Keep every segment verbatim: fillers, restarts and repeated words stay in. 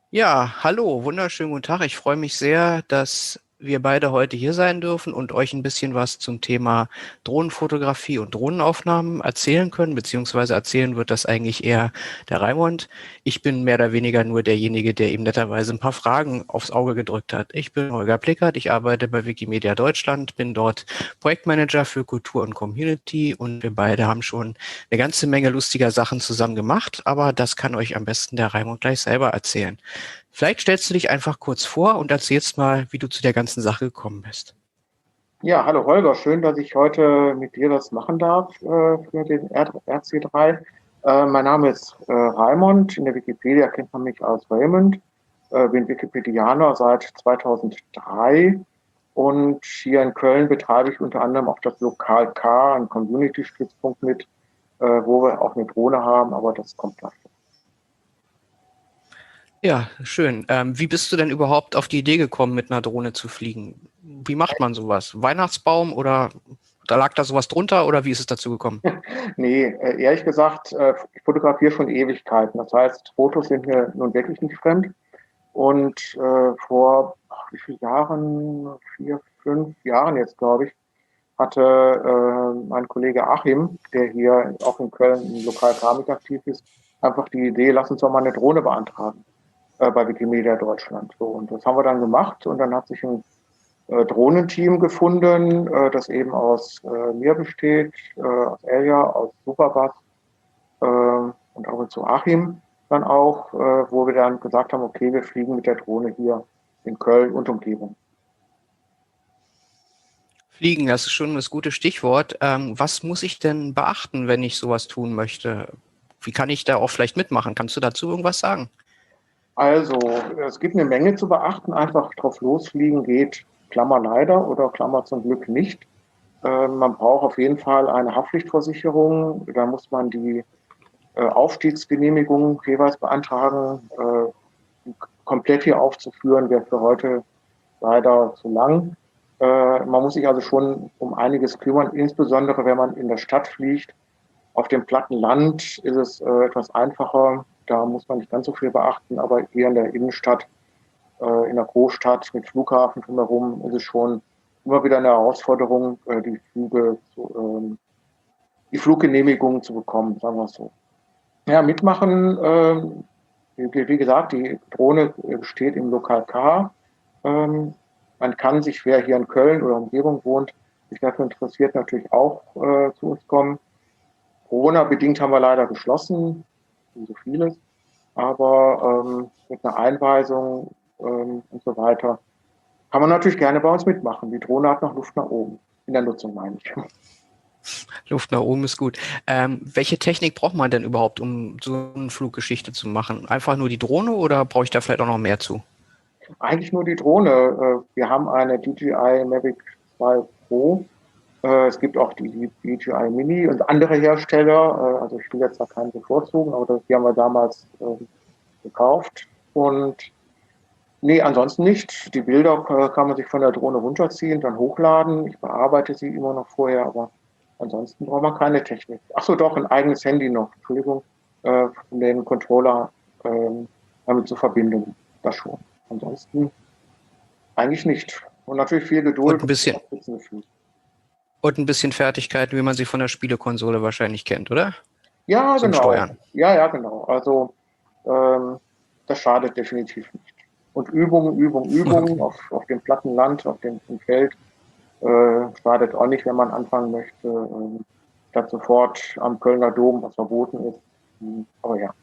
Ja, hallo, wunderschönen guten Tag. Ich freue mich sehr, dass wir beide heute hier sein dürfen und euch ein bisschen was zum Thema Drohnenfotografie und Drohnenaufnahmen erzählen können, beziehungsweise erzählen wird das eigentlich eher der Raimund. Ich bin mehr oder weniger nur derjenige, der ihm netterweise ein paar Fragen aufs Auge gedrückt hat. Ich bin Holger Plickert, ich arbeite bei Wikimedia Deutschland, bin dort Projektmanager für Kultur und Community und wir beide haben schon eine ganze Menge lustiger Sachen zusammen gemacht, aber das kann euch am besten der Raimund gleich selber erzählen. Vielleicht stellst du dich einfach kurz vor und erzählst mal, wie du zu der ganzen Sache gekommen bist. Ja, hallo Holger, schön, dass ich heute mit dir das machen darf äh, für den R C drei. Äh, mein Name ist äh, Raimund, in der Wikipedia kennt man mich als Raymond, äh, bin Wikipedianer seit zweitausenddrei und hier in Köln betreibe ich unter anderem auch das Lokal K, einen Community-Stützpunkt mit, äh, wo wir auch eine Drohne haben, aber das kommt gleich. Ja, schön. Ähm, wie bist du denn überhaupt auf die Idee gekommen, mit einer Drohne zu fliegen? Wie macht man sowas? Weihnachtsbaum oder da lag da sowas drunter oder wie ist es dazu gekommen? Nee, äh, ehrlich gesagt, äh, ich fotografiere schon Ewigkeiten. Das heißt, Fotos sind mir nun wirklich nicht fremd. Und äh, vor ach, wie vielen Jahren, vier, fünf Jahren jetzt, glaube ich, hatte äh, mein Kollege Achim, der hier auch in Köln im Lokal Keramik aktiv ist, einfach die Idee, lass uns doch mal eine Drohne beantragen äh, bei Wikimedia Deutschland. So, und das haben wir dann gemacht und dann hat sich ein äh, Drohnenteam gefunden, äh, das eben aus äh, mir besteht, äh, aus Elja, aus Superbass äh, und auch zu Achim dann auch, äh, wo wir dann gesagt haben, okay, wir fliegen mit der Drohne hier in Köln und Umgebung. Fliegen, das ist schon das gute Stichwort. Ähm, was muss ich denn beachten, wenn ich sowas tun möchte? Wie kann ich da auch vielleicht mitmachen? Kannst du dazu irgendwas sagen? Also, es gibt eine Menge zu beachten. Einfach drauf losfliegen geht, Klammer leider oder Klammer zum Glück nicht. Äh, man braucht auf jeden Fall eine Haftpflichtversicherung. Da muss man die äh, Aufstiegsgenehmigung jeweils beantragen. Äh, komplett hier aufzuführen, wäre für heute leider zu lang. Äh, man muss sich also schon um einiges kümmern, insbesondere wenn man in der Stadt fliegt. Auf dem platten Land ist es äh, etwas einfacher. Da muss man nicht ganz so viel beachten, aber hier in der Innenstadt, äh, in der Großstadt mit Flughafen drumherum ist es schon immer wieder eine Herausforderung, äh, die Flüge zu, ähm, die Fluggenehmigung zu bekommen, sagen wir es so. Ja, mitmachen, ähm, wie, wie gesagt, die Drohne steht im Lokal K. Ähm, man kann sich, wer hier in Köln oder Umgebung wohnt, sich dafür interessiert, natürlich auch äh, zu uns kommen. Corona-bedingt haben wir leider geschlossen, wie so vieles, aber ähm, mit einer Einweisung ähm, und so weiter kann man natürlich gerne bei uns mitmachen. Die Drohne hat noch Luft nach oben, in der Nutzung meine ich. Luft nach oben ist gut. Ähm, welche Technik braucht man denn überhaupt, um so eine Fluggeschichte zu machen? Einfach nur die Drohne oder brauche ich da vielleicht auch noch mehr zu? Eigentlich nur die Drohne. Äh, wir haben eine D J I Mavic zwei Pro. Äh, es gibt auch die D J I Mini und andere Hersteller. Äh, also ich will jetzt da keinen bevorzugen, aber das, die haben wir damals äh, gekauft. Und nee, ansonsten nicht. Die Bilder äh, kann man sich von der Drohne runterziehen, dann hochladen. Ich bearbeite sie immer noch vorher, aber ansonsten braucht man keine Technik. Ach so, doch, ein eigenes Handy noch. Entschuldigung, äh, um den Controller ähm, damit zu verbinden. Das schon. Ansonsten eigentlich nicht. Und natürlich viel Und Geduld ein und bisschen, Spitzengefühl. und ein bisschen Fertigkeiten, wie man sie von der Spielekonsole wahrscheinlich kennt, oder? Ja, Zum genau. Steuern. Ja, ja, genau. Also ähm, das schadet definitiv nicht. Und Übung, Übung, Übung Okay. auf, auf dem platten Land, auf dem, dem Feld äh, schadet auch nicht, wenn man anfangen möchte, ähm, statt sofort am Kölner Dom, was verboten ist. Hm, Aber ja.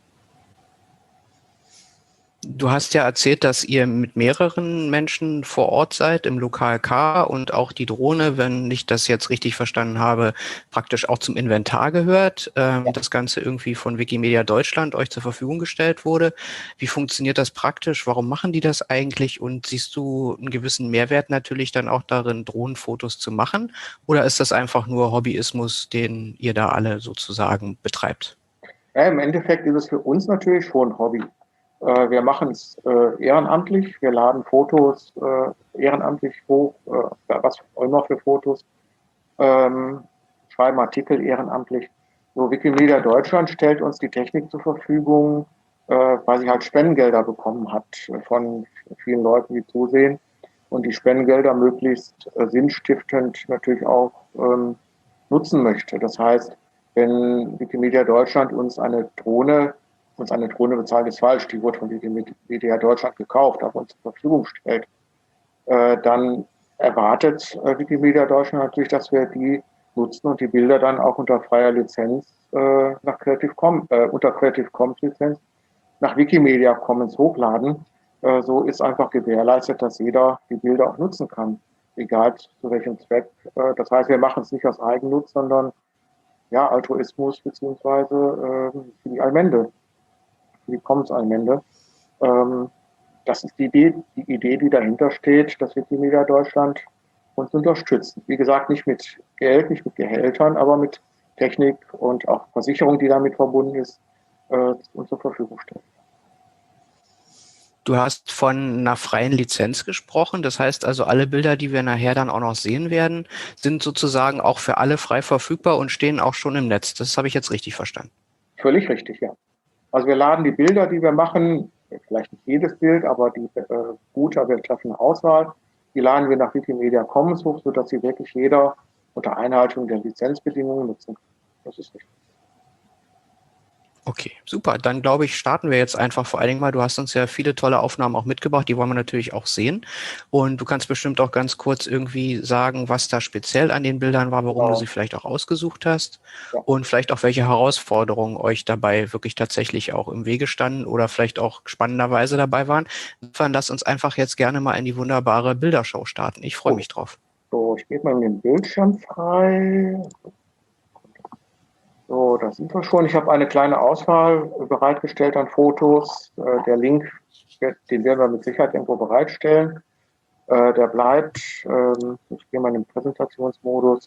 Du hast ja erzählt, dass ihr mit mehreren Menschen vor Ort seid im Lokal K und auch die Drohne, wenn ich das jetzt richtig verstanden habe, praktisch auch zum Inventar gehört. Ähm, das Ganze irgendwie von Wikimedia Deutschland euch zur Verfügung gestellt wurde. Wie funktioniert das praktisch? Warum machen die das eigentlich? Und siehst du einen gewissen Mehrwert natürlich dann auch darin, Drohnenfotos zu machen? Oder ist das einfach nur Hobbyismus, den ihr da alle sozusagen betreibt? Ja, im Endeffekt ist es für uns natürlich schon ein Hobby. Äh, wir machen es äh, ehrenamtlich, wir laden Fotos äh, ehrenamtlich hoch, äh, was auch immer für Fotos, ähm, schreiben Artikel ehrenamtlich. So, Wikimedia Deutschland stellt uns die Technik zur Verfügung. äh, weil sie halt Spendengelder bekommen hat von vielen Leuten, die zusehen und die Spendengelder möglichst äh, sinnstiftend natürlich auch ähm, nutzen möchte. Das heißt, wenn Wikimedia Deutschland uns eine Drohne, uns eine Drohne bezahlt, ist falsch, die wurde von Wikimedia Deutschland gekauft, aber uns zur Verfügung stellt, äh, dann erwartet äh, Wikimedia Deutschland natürlich, dass wir die nutzen und die Bilder dann auch unter freier Lizenz äh, nach Creative Com äh, unter Creative Commons Lizenz nach Wikimedia Commons hochladen. Äh, so ist einfach gewährleistet, dass jeder die Bilder auch nutzen kann, egal zu welchem Zweck. Äh, das heißt, wir machen es nicht aus Eigennutz, sondern ja, Altruismus beziehungsweise äh, für die Allmende, für die Commons-Allmende. Ähm, das ist die Idee, die Idee, die dahinter steht, dass Wikimedia Deutschland uns unterstützt. Wie gesagt, nicht mit Geld, nicht mit Gehältern, aber mit Technik und auch Versicherung, die damit verbunden ist, äh, uns zur Verfügung stellt. Du hast von einer freien Lizenz gesprochen. Das heißt also, alle Bilder, die wir nachher dann auch noch sehen werden, sind sozusagen auch für alle frei verfügbar und stehen auch schon im Netz. Das habe ich jetzt richtig verstanden. Völlig richtig, ja. Also wir laden die Bilder, die wir machen, vielleicht nicht jedes Bild, aber die äh, gute, wir treffen eine Auswahl, die laden wir nach Wikimedia Commons hoch, sodass sie wirklich jeder unter Einhaltung der Lizenzbedingungen nutzen kann. Das ist richtig. Okay, super. Dann glaube ich, starten wir jetzt einfach vor allen Dingen mal. Du hast uns ja viele tolle Aufnahmen auch mitgebracht, die wollen wir natürlich auch sehen. Und du kannst bestimmt auch ganz kurz irgendwie sagen, was da speziell an den Bildern war, warum du Genau. sie vielleicht auch ausgesucht hast Ja. und vielleicht auch welche Herausforderungen euch dabei wirklich tatsächlich auch im Wege standen oder vielleicht auch spannenderweise dabei waren. Insofern lass uns einfach jetzt gerne mal in die wunderbare Bildershow starten. Ich freue Oh. mich drauf. So, ich gebe mal den Bildschirm frei. So, da sind wir schon. Ich habe eine kleine Auswahl bereitgestellt an Fotos. Äh, der Link, den werden wir mit Sicherheit irgendwo bereitstellen. Äh, der bleibt. Ähm, ich gehe mal in den Präsentationsmodus.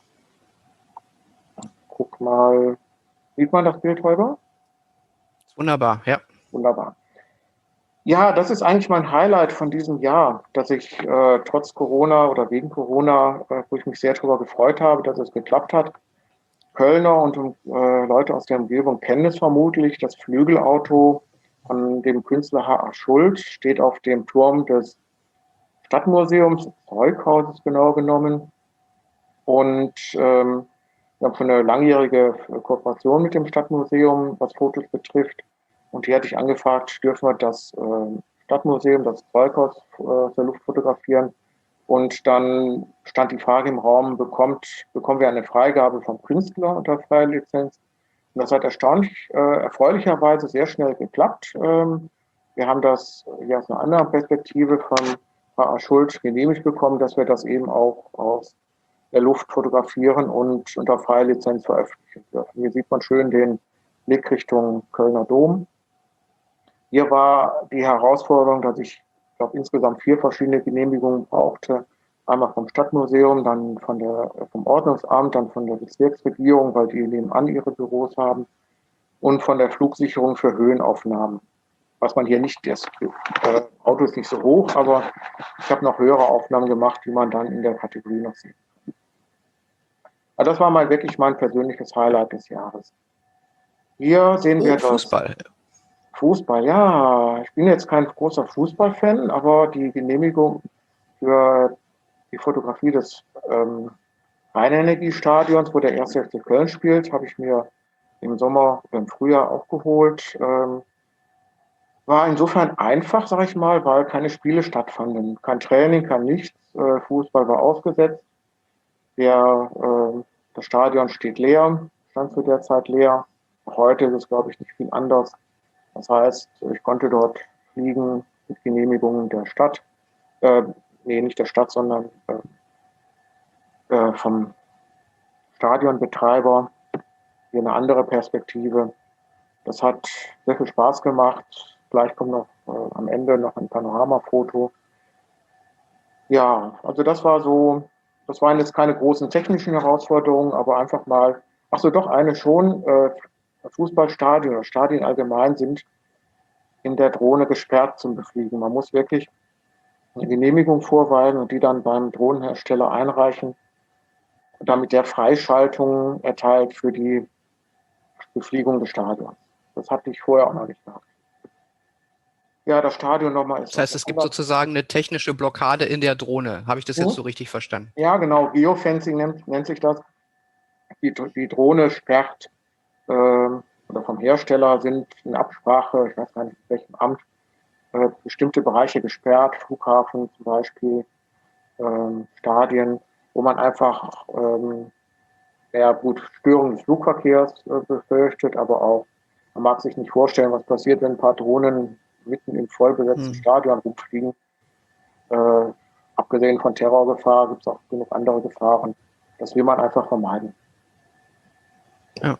Guck mal. Sieht man das Bild, Holger? Wunderbar, ja. Wunderbar. Ja, das ist eigentlich mein Highlight von diesem Jahr, dass ich äh, trotz Corona oder wegen Corona, äh, wo ich mich sehr darüber gefreut habe, dass es geklappt hat. Kölner und äh, Leute aus der Umgebung kennen es vermutlich. Das Flügelauto von dem Künstler H A. Schuld steht auf dem Turm des Stadtmuseums, Zeughauses genau genommen. Und ähm, wir haben schon eine langjährige Kooperation mit dem Stadtmuseum, was Fotos betrifft. Und hier hatte ich angefragt, dürfen wir das äh, Stadtmuseum, das Zeughaus äh, aus der Luft fotografieren. Und dann stand die Frage im Raum, bekommt, bekommen wir eine Freigabe vom Künstler unter freier Lizenz? Und das hat erstaunlich, äh, erfreulicherweise sehr schnell geklappt. Ähm, wir haben das ja aus einer anderen Perspektive von H A. Schuld genehmigt bekommen, dass wir das eben auch aus der Luft fotografieren und unter freier Lizenz veröffentlichen dürfen. Hier sieht man schön den Blick Richtung Kölner Dom. Hier war die Herausforderung, dass ich, ich glaube, insgesamt vier verschiedene Genehmigungen brauchte. Einmal vom Stadtmuseum, dann von der, vom Ordnungsamt, dann von der Bezirksregierung, weil die nebenan ihre Büros haben, und von der Flugsicherung für Höhenaufnahmen. Was man hier nicht, das äh, Auto ist nicht so hoch, aber ich habe noch höhere Aufnahmen gemacht, die man dann in der Kategorie noch sieht. Also das war mal wirklich mein persönliches Highlight des Jahres. Hier sehen Oh, wir das. Fußball. Fußball, ja. Ich bin jetzt kein großer Fußballfan, aber die Genehmigung für die Fotografie des ähm, Rhein-Energie-Stadions, wo der erste F C Köln spielt, habe ich mir im Sommer oder im Frühjahr auch geholt. Ähm, war insofern einfach, sage ich mal, weil keine Spiele stattfanden. Kein Training, kein nichts. Äh, Fußball war ausgesetzt. Der, äh, das Stadion steht leer, stand zu der Zeit leer. Heute ist es, glaube ich, nicht viel anders. Das heißt, ich konnte dort fliegen mit Genehmigungen der Stadt. Äh, nee, nicht der Stadt, sondern äh, äh, vom Stadionbetreiber. Hier eine andere Perspektive. Das hat sehr viel Spaß gemacht. Gleich kommt noch äh, am Ende noch ein Panoramafoto. Ja, also das war so, das waren jetzt keine großen technischen Herausforderungen, aber einfach mal, ach so, doch eine schon, äh, Fußballstadien oder Stadien allgemein sind in der Drohne gesperrt zum Befliegen. Man muss wirklich eine Genehmigung vorweisen und die dann beim Drohnenhersteller einreichen und damit der Freischaltung erteilt für die Befliegung des Stadions. Das hatte ich vorher auch noch nicht gehabt. Ja, das Stadion nochmal ist Das heißt, es gibt sozusagen eine technische Blockade in der Drohne. Habe ich das jetzt so richtig verstanden? Ja, genau. Geofencing nennt, nennt sich das. Die, die Drohne sperrt äh, oder vom Hersteller sind in Absprache, ich weiß gar nicht, mit welchem Amt, äh, bestimmte Bereiche gesperrt, Flughafen zum Beispiel, ähm, Stadien, wo man einfach ähm, ja gut, Störung des Flugverkehrs äh, befürchtet, aber auch, man mag sich nicht vorstellen, was passiert, wenn ein paar Drohnen mitten im vollbesetzten hm. Stadion rumfliegen. Äh, abgesehen von Terrorgefahr gibt es auch genug andere Gefahren. Das will man einfach vermeiden. Ja.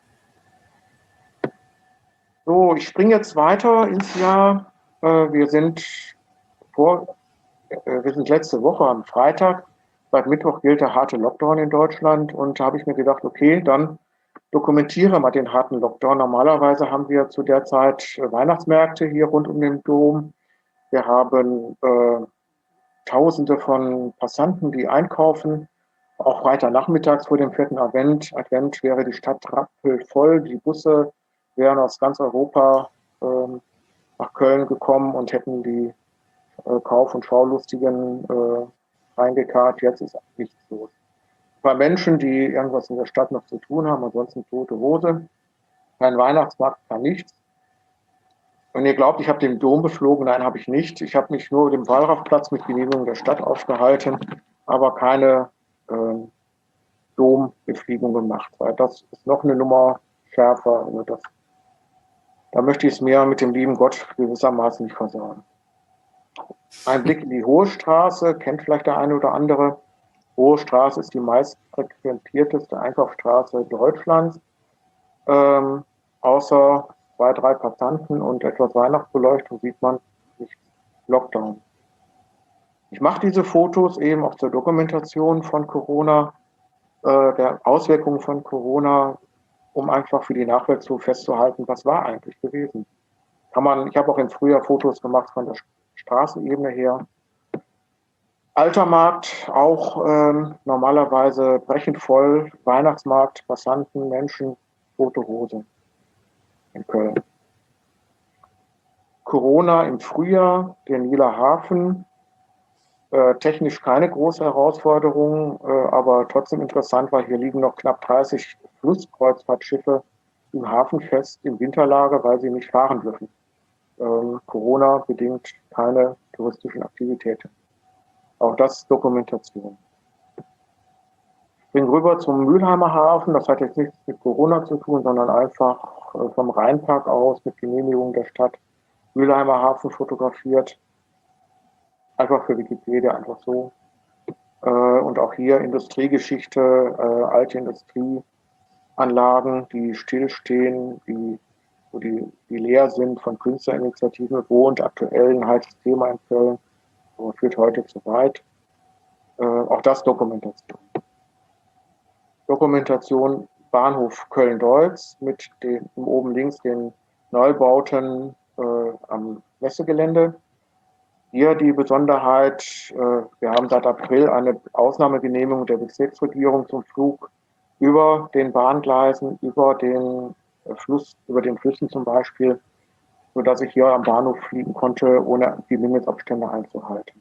So, ich springe jetzt weiter ins Jahr. Äh, wir sind vor, äh, wir sind letzte Woche am Freitag. Seit Mittwoch gilt der harte Lockdown in Deutschland und da habe ich mir gedacht, okay, dann dokumentiere mal den harten Lockdown. Normalerweise haben wir zu der Zeit Weihnachtsmärkte hier rund um den Dom. Wir haben äh, Tausende von Passanten, die einkaufen. Auch weiter nachmittags vor dem vierten Advent. Advent wäre die Stadt rappelvoll. Die Busse wären aus ganz Europa äh, nach Köln gekommen und hätten die äh, Kauf- und Schaulustigen äh, reingekarrt. Jetzt ist nichts los. Ein paar Menschen, die irgendwas in der Stadt noch zu tun haben, ansonsten tote Hose. Kein Weihnachtsmarkt, kein nichts. Und ihr glaubt, ich habe den Dom beflogen? Nein, habe ich nicht. Ich habe mich nur dem Wallrafplatz mit Genehmigung der Stadt aufgehalten, aber keine äh, Dombefliegung gemacht, weil das ist noch eine Nummer schärfer. Also das, da möchte ich es mir mit dem lieben Gott gewissermaßen nicht versauen. Ein Blick in die Hohe Straße, kennt vielleicht der eine oder andere. Hohe Straße ist die meist frequentierteste Einkaufsstraße Deutschlands. Ähm, außer zwei, drei Passanten und etwas Weihnachtsbeleuchtung sieht man nicht Lockdown. Ich mache diese Fotos eben auch zur Dokumentation von Corona, äh, der Auswirkungen von Corona, um einfach für die Nachwelt so festzuhalten, was war eigentlich gewesen. Kann man, ich habe auch im Frühjahr Fotos gemacht von der Straßenebene her. Alter Markt, auch ähm, normalerweise brechend voll, Weihnachtsmarkt, Passanten, Menschen, tote Hose in Köln. Corona im Frühjahr, der Nieler Hafen, äh, technisch keine große Herausforderung, äh, aber trotzdem interessant, weil hier liegen noch knapp dreißig Flusskreuzfahrtschiffe im Hafen fest, im Winterlager, weil sie nicht fahren dürfen. Ähm, Corona bedingt keine touristischen Aktivitäten. Auch das ist Dokumentation. Ich bin rüber zum Mülheimer Hafen. Das hat jetzt nichts mit Corona zu tun, sondern einfach äh, vom Rheinpark aus mit Genehmigung der Stadt Mülheimer Hafen fotografiert. Einfach für Wikipedia, einfach so. Äh, und auch hier Industriegeschichte, äh, alte Industrieanlagen, die stillstehen, die, wo die, die leer sind von Künstlerinitiativen, wohnt aktuell ein heißes Thema in Köln. Aber führt heute zu weit. Äh, auch das Dokumentation. Dokumentation Bahnhof Köln-Deutz mit den oben links den Neubauten äh, am Messegelände. Hier die Besonderheit, äh, wir haben seit April eine Ausnahmegenehmigung der Bezirksregierung zum Flug über den Bahngleisen, über den äh, Fluss, über den Flüssen zum Beispiel, sodass ich hier am Bahnhof fliegen konnte, ohne die Limitsabstände einzuhalten.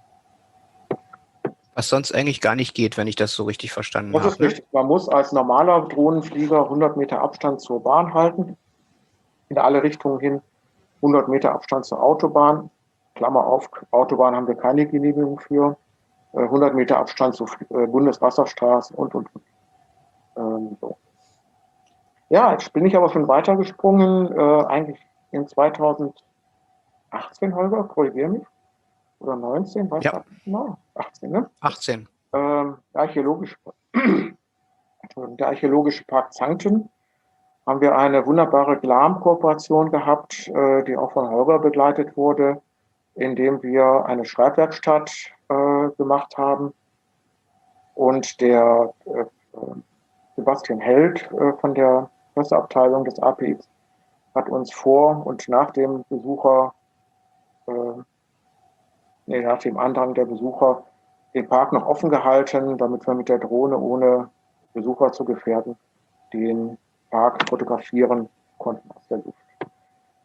Was sonst eigentlich gar nicht geht, wenn ich das so richtig verstanden habe. Das ist richtig. Man muss als normaler Drohnenflieger hundert Meter Abstand zur Bahn halten, in alle Richtungen hin, hundert Meter Abstand zur Autobahn. Klammer auf, Autobahn haben wir keine Genehmigung für. hundert Meter Abstand zur Bundeswasserstraße und, und, und. Ähm, so. Ja, jetzt bin ich aber schon weitergesprungen, äh, eigentlich in zweitausendachtzehn, Holger, korrigiere mich. Oder neunzehn, weiß ja. ich genau. achtzehn, ne? achtzehn. Ähm, der, archäologische, der archäologische Park Zankten haben wir eine wunderbare Glam-Kooperation gehabt, äh, die auch von Holger begleitet wurde, indem wir eine Schreibwerkstatt äh, gemacht haben. Und der äh, Sebastian Held äh, von der Presseabteilung des A P X hat uns vor und nach dem Besucher äh, Nee, nach dem Andrang der Besucher den Park noch offen gehalten, damit wir mit der Drohne, ohne Besucher zu gefährden, den Park fotografieren konnten aus der Luft.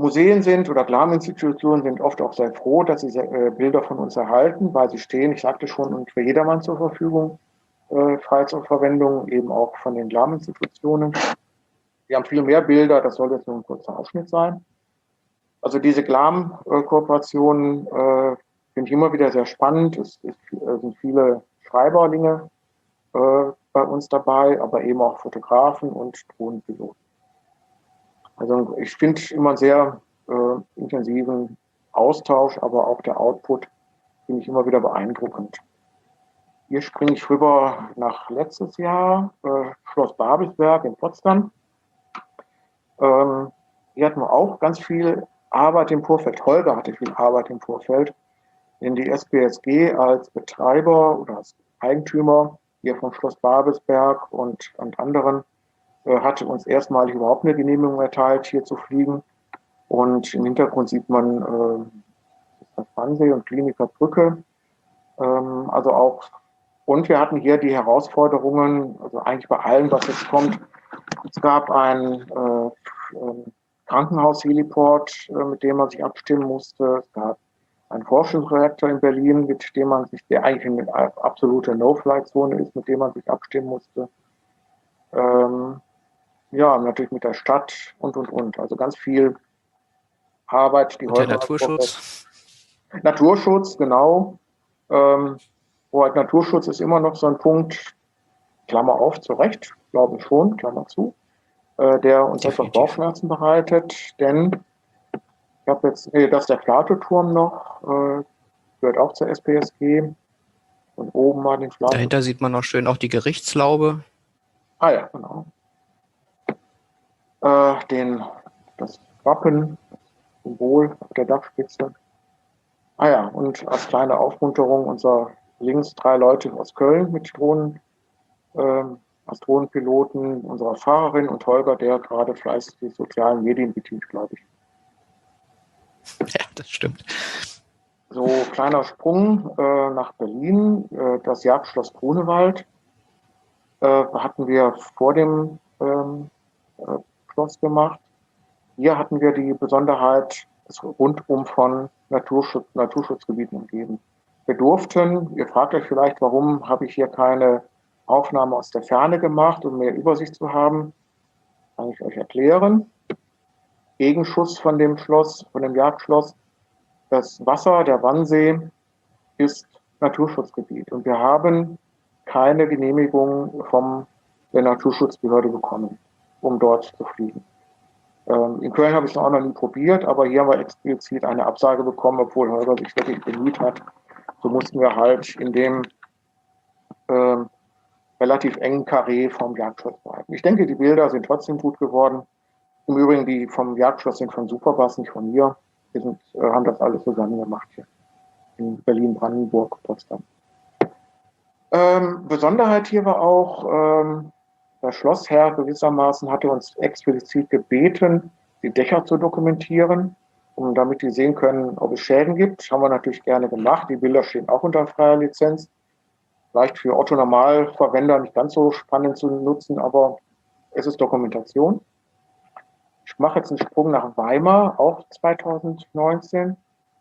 Museen sind oder Glaminstitutionen sind oft auch sehr froh, dass sie äh, Bilder von uns erhalten, weil sie stehen, ich sagte schon, und für jedermann zur Verfügung, äh, frei zur Verwendung, eben auch von den Glaminstitutionen. Wir haben viel mehr Bilder, das soll jetzt nur ein kurzer Ausschnitt sein. Also diese Glam-Kooperationen äh, finde ich immer wieder sehr spannend. Es, es sind viele Schreiberlinge äh, bei uns dabei, aber eben auch Fotografen und Drohnenpiloten. Also ich finde immer einen sehr äh, intensiven Austausch, aber auch der Output finde ich immer wieder beeindruckend. Hier springe ich rüber nach letztes Jahr, äh, Schloss Babelsberg in Potsdam. Ähm, hier hatten wir auch ganz viel Arbeit im Vorfeld. Holger hatte viel Arbeit im Vorfeld, denn die S P S G als Betreiber oder als Eigentümer hier vom Schloss Babelsberg und, und anderen äh, hatte uns erstmalig überhaupt eine Genehmigung erteilt, hier zu fliegen. Und im Hintergrund sieht man äh, das Wannsee und Kliniker Brücke. Ähm, also auch, und wir hatten hier die Herausforderungen, also eigentlich bei allem, was jetzt kommt. Es gab ein äh, Krankenhaus-Heliport, äh, mit dem man sich abstimmen musste. Es gab einen Forschungsreaktor in Berlin, mit dem man sich, der eigentlich eine absolute No-Flight-Zone ist, mit dem man sich abstimmen musste. Ähm, ja, natürlich mit der Stadt und, und, und. Also ganz viel Arbeit, die und der heute... Naturschutz? Naturschutz, genau. Ähm, halt Naturschutz ist immer noch so ein Punkt, Klammer auf, zu Recht, glaube ich schon, Klammer zu, äh, der uns etwas Bauchschmerzen bereitet, denn ich habe jetzt, nee, das ist der Plato-Turm noch, äh, gehört auch zur S P S G. Und oben mal den Plato. Dahinter sieht man noch schön auch die Gerichtslaube. Ah ja, genau. Äh, den, das Wappen, das Symbol auf der Dachspitze. Ah ja, und als kleine Aufmunterung unser links drei Leute aus Köln mit Drohnen, äh, als Drohnenpiloten, unserer Fahrerin und Holger, der gerade fleißig die sozialen Medien bedient, glaube ich. Ja, das stimmt. So, kleiner Sprung äh, nach Berlin, äh, das Jagdschloss Grunewald äh, hatten wir vor dem ähm, äh, Schloss gemacht. Hier hatten wir die Besonderheit, es rundum von Naturschutz, Naturschutzgebieten umgeben. Wir durften, ihr fragt euch vielleicht, warum habe ich hier keine Aufnahme aus der Ferne gemacht, um mehr Übersicht zu haben, kann ich euch erklären. Gegenschuss von dem Schloss, von dem Jagdschloss. Das Wasser, der Wannsee, ist Naturschutzgebiet und wir haben keine Genehmigung von der Naturschutzbehörde bekommen, um dort zu fliegen. Ähm, in Köln habe ich es auch noch nie probiert, aber hier haben wir explizit eine Absage bekommen, obwohl Holger sich wirklich bemüht hat. So mussten wir halt in dem ähm, relativ engen Karree vom Jagdschloss bleiben. Ich denke, die Bilder sind trotzdem gut geworden. Im Übrigen, die vom Jagdschloss sind von Superbass, nicht von mir. Wir sind, äh, haben das alles zusammen gemacht hier in Berlin, Brandenburg, Potsdam. Ähm, Besonderheit hier war auch, ähm, der Schlossherr gewissermaßen hatte uns explizit gebeten, die Dächer zu dokumentieren, um damit die sehen können, ob es Schäden gibt. Das haben wir natürlich gerne gemacht. Die Bilder stehen auch unter freier Lizenz. Vielleicht für Otto-Normalverwender nicht ganz so spannend zu nutzen, aber es ist Dokumentation. Ich mache jetzt einen Sprung nach Weimar, auch zweitausendneunzehn.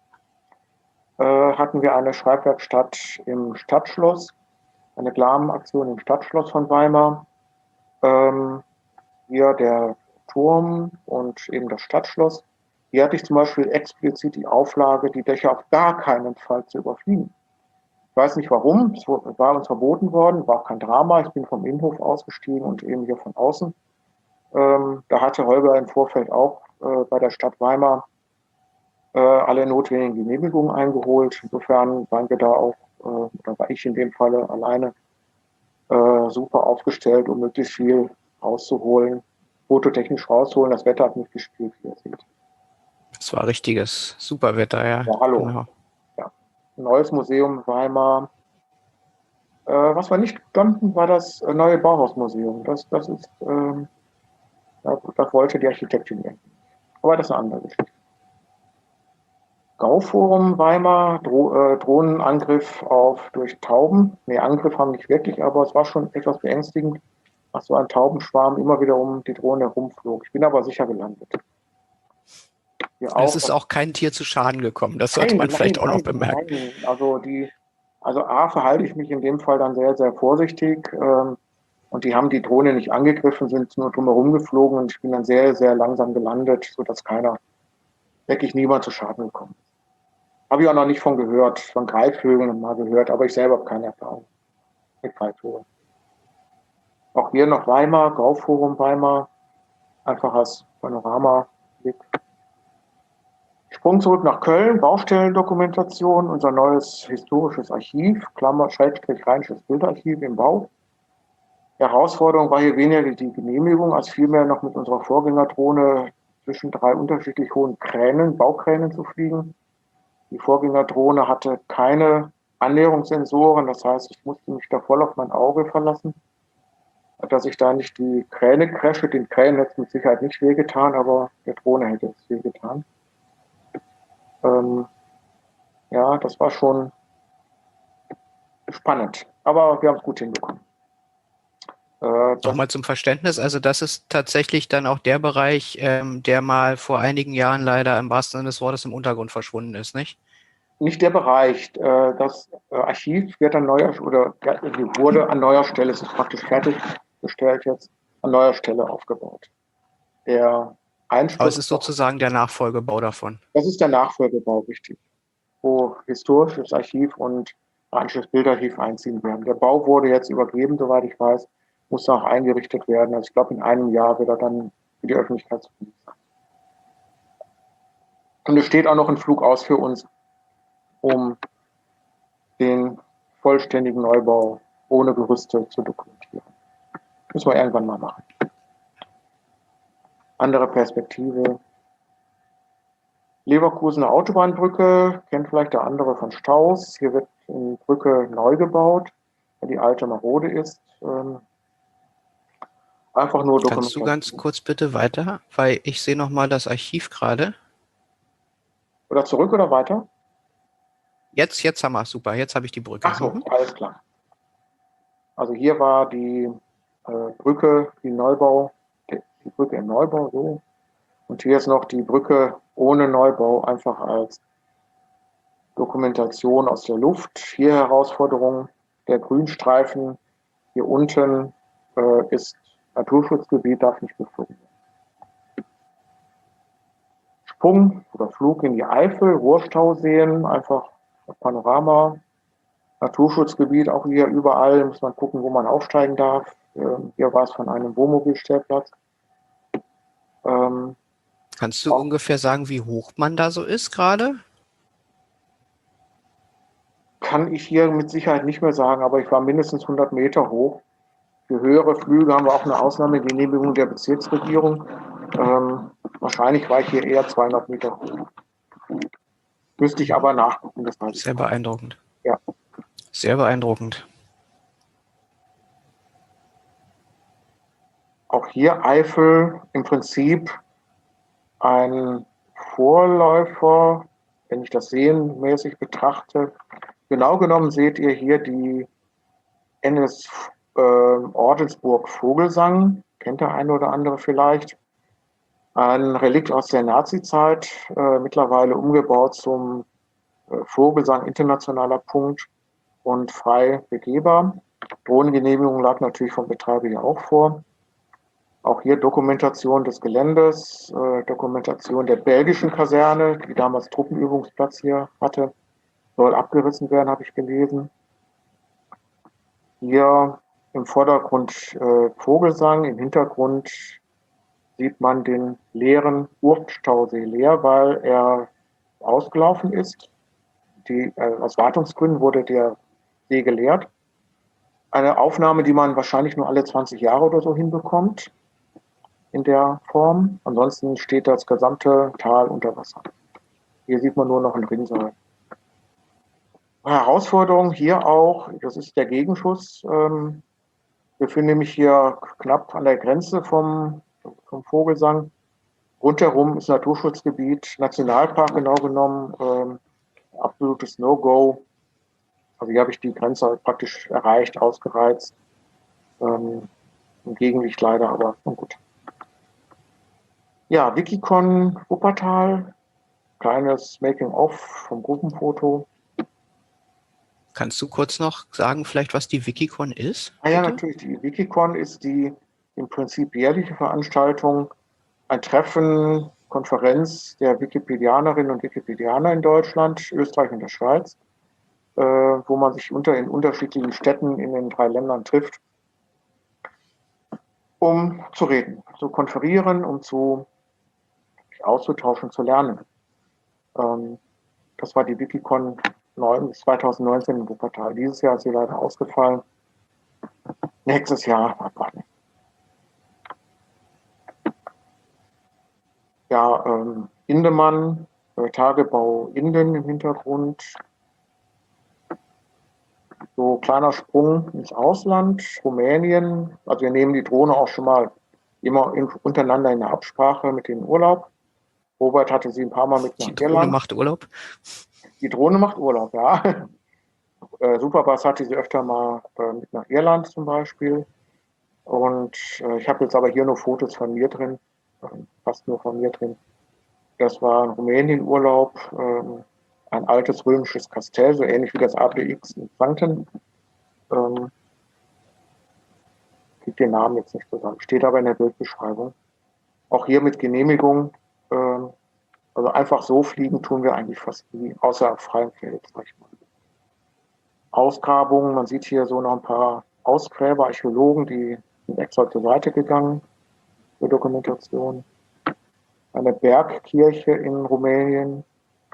Äh, hatten wir eine Schreibwerkstatt im Stadtschloss, eine Glam-Aktion im Stadtschloss von Weimar. Ähm, hier der Turm und eben das Stadtschloss. Hier hatte ich zum Beispiel explizit die Auflage, die Dächer auf gar keinen Fall zu überfliegen. Ich weiß nicht warum, es war uns verboten worden, war auch kein Drama. Ich bin vom Innenhof ausgestiegen und eben hier von außen. Ähm, da hatte Holger im Vorfeld auch äh, bei der Stadt Weimar äh, alle notwendigen Genehmigungen eingeholt. Insofern waren wir da auch, äh, oder war ich in dem Falle alleine, äh, super aufgestellt, um möglichst viel rauszuholen, fototechnisch rausholen. Das Wetter hat nicht gespielt, wie ihr seht. Das war richtiges Superwetter, ja. Ja, hallo. Genau. Ja. Ein neues Museum Weimar. Äh, was wir nicht konnten, war das neue Bauhausmuseum. Das, das ist, ähm, das wollte die Architektin nicht. Aber das ist eine andere Geschichte. Gauforum Weimar, Dro äh, Drohnenangriff auf durch Tauben. Nee, Angriff haben nicht wirklich, aber es war schon etwas beängstigend, dass so ein Taubenschwarm immer wieder um die Drohne herumflog. Ich bin aber sicher gelandet. Hier Es auch. ist auch kein Tier zu Schaden gekommen. Das sollte Nein, man nein, vielleicht auch noch nein, bemerken. nein. Also die, also A, verhalte ich mich in dem Fall dann sehr, sehr vorsichtig. Ähm, und die haben die Drohne nicht angegriffen, sind nur drumherum geflogen und ich bin dann sehr, sehr langsam gelandet, sodass keiner, wirklich niemand zu Schaden gekommen ist. Habe ich auch noch nicht von gehört, von Greifvögeln mal gehört, aber ich selber habe keine Erfahrung mit Greifvögeln. Auch hier noch Weimar, Grauforum Weimar, einfach als Panoramablick. Sprung zurück nach Köln, Baustellendokumentation, unser neues historisches Archiv, Klammer, Schrägstrich, Rheinisches Bildarchiv im Bau. Die Herausforderung war hier weniger die Genehmigung, als vielmehr noch mit unserer Vorgängerdrohne zwischen drei unterschiedlich hohen Kränen, Baukränen zu fliegen. Die Vorgängerdrohne hatte keine Annäherungssensoren, das heißt, ich musste mich da voll auf mein Auge verlassen, dass ich da nicht die Kräne crashe. Den Kränen hätte es mit Sicherheit nicht wehgetan, aber der Drohne hätte es wehgetan. Ähm, ja, das war schon spannend, aber wir haben es gut hinbekommen. Äh, Nochmal zum Verständnis, also das ist tatsächlich dann auch der Bereich, ähm, der mal vor einigen Jahren leider im wahrsten Sinne des Wortes im Untergrund verschwunden ist, nicht? Nicht der Bereich. Äh, das äh, Archiv wird an neuer oder wurde an neuer Stelle, es ist praktisch fertiggestellt jetzt, an neuer Stelle aufgebaut. Der Aber es Einsturz, ist sozusagen der Nachfolgebau davon. das ist der Nachfolgebau, richtig, wo historisches Archiv und Rheinisches Bildarchiv einziehen werden. Der Bau wurde jetzt übergeben, soweit ich weiß, muss auch eingerichtet werden. Also ich glaube, in einem Jahr wird er dann für die Öffentlichkeit zugänglich sein. Und es steht auch noch ein Flug aus für uns, um den vollständigen Neubau ohne Gerüste zu dokumentieren. Müssen wir irgendwann mal machen. Andere Perspektive. Leverkusener Autobahnbrücke, kennt vielleicht der andere von Staus. Hier wird eine Brücke neu gebaut, weil die alte marode ist. Einfach nur Dokumentation. Kannst du ganz kurz bitte weiter, weil ich sehe noch mal das Archiv gerade. Oder zurück oder weiter? Jetzt, jetzt haben wir es, super, jetzt habe ich die Brücke. Ach so, Mhm. alles klar. Also hier war die äh, Brücke, die Neubau, die, die Brücke im Neubau, so. Und hier ist noch die Brücke ohne Neubau, einfach als Dokumentation aus der Luft. Hier Herausforderung, der Grünstreifen hier unten äh, ist Naturschutzgebiet, darf nicht geflogen werden. Sprung oder Flug in die Eifel, Ruhrstauseen, einfach Panorama, Naturschutzgebiet, auch hier überall, muss man gucken, wo man aufsteigen darf. Ähm, hier war es von einem Wohnmobilstellplatz. Ähm, Kannst du ungefähr sagen, wie hoch man da so ist gerade? Kann ich hier mit Sicherheit nicht mehr sagen, aber ich war mindestens hundert Meter hoch. Für höhere Flüge haben wir auch eine Ausnahmegenehmigung der Bezirksregierung. Ähm, wahrscheinlich war ich hier eher zweihundert Meter hoch. Müsste ich aber nachgucken. Das weiß ich Sehr beeindruckend. Ja. Sehr beeindruckend. Auch hier Eifel im Prinzip ein Vorläufer, wenn ich das sehenmäßig betrachte. Genau genommen seht ihr hier die N S äh, Ordensburg Vogelsang, kennt der eine oder andere vielleicht. Ein Relikt aus der Nazizeit, äh, mittlerweile umgebaut zum äh, Vogelsang internationaler Punkt und frei begehbar. Drohnengenehmigung lag natürlich vom Betreiber hier auch vor. Auch hier Dokumentation des Geländes, äh, Dokumentation der belgischen Kaserne, die damals Truppenübungsplatz hier hatte, soll abgerissen werden, habe ich gelesen. Hier im Vordergrund äh, Vogelsang, im Hintergrund sieht man den leeren Urftstausee leer, weil er ausgelaufen ist. Die, äh, aus Wartungsgründen wurde der See geleert. Eine Aufnahme, die man wahrscheinlich nur alle zwanzig Jahre oder so hinbekommt in der Form. Ansonsten steht das gesamte Tal unter Wasser. Hier sieht man nur noch ein Rinnsal. Herausforderung hier auch, das ist der Gegenschuss. Ähm, ich befinde mich hier knapp an der Grenze vom, vom Vogelsang. Rundherum ist Naturschutzgebiet, Nationalpark genau genommen, ähm, absolutes No-Go. Also hier habe ich die Grenze praktisch erreicht, ausgereizt. Ähm, Im Gegenlicht leider, aber nun gut. Ja, Wikicon Wuppertal, kleines Making-of vom Gruppenfoto. Kannst du kurz noch sagen, vielleicht, was die Wikicon ist? Ah ja, Bitte? natürlich. Die Wikicon ist die im Prinzip jährliche Veranstaltung, ein Treffen, Konferenz der Wikipedianerinnen und Wikipedianer in Deutschland, Österreich und der Schweiz, äh, wo man sich unter, in unterschiedlichen Städten in den drei Ländern trifft, um zu reden, zu konferieren, um zu sich auszutauschen, zu lernen. Ähm, das war die Wikicon zweitausendneunzehn in Wuppertal. Dieses Jahr ist sie leider ausgefallen. Nächstes Jahr abwarten. Ja, ähm, Indemann, äh, Tagebau Inden im Hintergrund. So kleiner Sprung ins Ausland, Rumänien. Also wir nehmen die Drohne auch schon mal immer in, untereinander in der Absprache mit dem Urlaub. Robert hatte sie ein paar Mal mit nach Die Drohne Irland. macht Urlaub? Die Drohne macht Urlaub, ja. Äh, Superbass hatte sie öfter mal äh, mit nach Irland zum Beispiel. Und äh, ich habe jetzt aber hier nur Fotos von mir drin, äh, fast nur von mir drin. Das war ein Rumänien-Urlaub, ähm, ein altes römisches Kastell, so ähnlich wie das A P X in Franken. Ähm, gibt den Namen jetzt nicht zusammen, steht aber in der Bildbeschreibung. Auch hier mit Genehmigung, ähm, also einfach so fliegen tun wir eigentlich fast nie, außer auf freiem Feld, sag ich mal. Ausgrabungen, man sieht hier so noch ein paar Ausgräber, Archäologen, die sind extra zur Seite gegangen für Dokumentation. Eine Bergkirche in Rumänien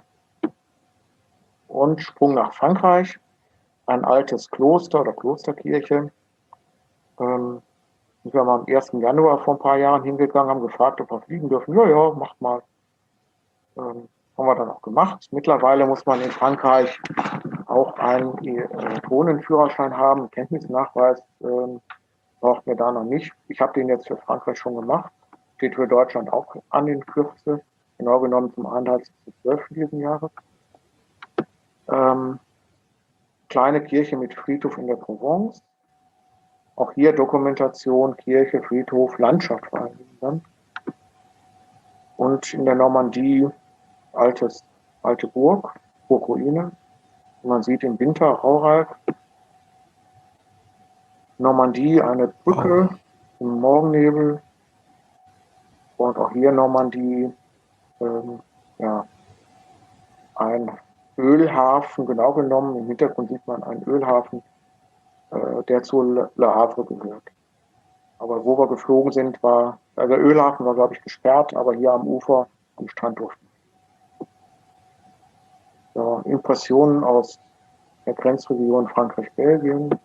und Sprung nach Frankreich, ein altes Kloster oder Klosterkirche. Ähm, sind wir mal am ersten Januar vor ein paar Jahren hingegangen, haben gefragt, ob wir fliegen dürfen. Ja, ja, macht mal. Ähm, haben wir dann auch gemacht. Mittlerweile muss man in Frankreich auch einen äh, Drohnenführerschein haben, Kenntnisnachweis ähm, braucht mir da noch nicht. Ich habe den jetzt für Frankreich schon gemacht. Steht für Deutschland auch an in Kürze. Genau genommen zum einunddreißigsten zwölften diesen Jahres. Ähm, kleine Kirche mit Friedhof in der Provence. Auch hier Dokumentation, Kirche, Friedhof, Landschaft vor allem. Und in der Normandie altes, alte Burg, Burgruine. Man sieht im Winter Raureif. Normandie, eine Brücke Wow. im Morgennebel. Und auch hier Normandie, ähm, ja, ein Ölhafen, genau genommen. Im Hintergrund sieht man einen Ölhafen, äh, der zu Le, Le Havre gehört. Aber wo wir geflogen sind, war, also der Ölhafen war, glaube ich, gesperrt, aber hier am Ufer, am Strand durften. Ja, Impressionen aus der Grenzregion Frankreich-Belgien.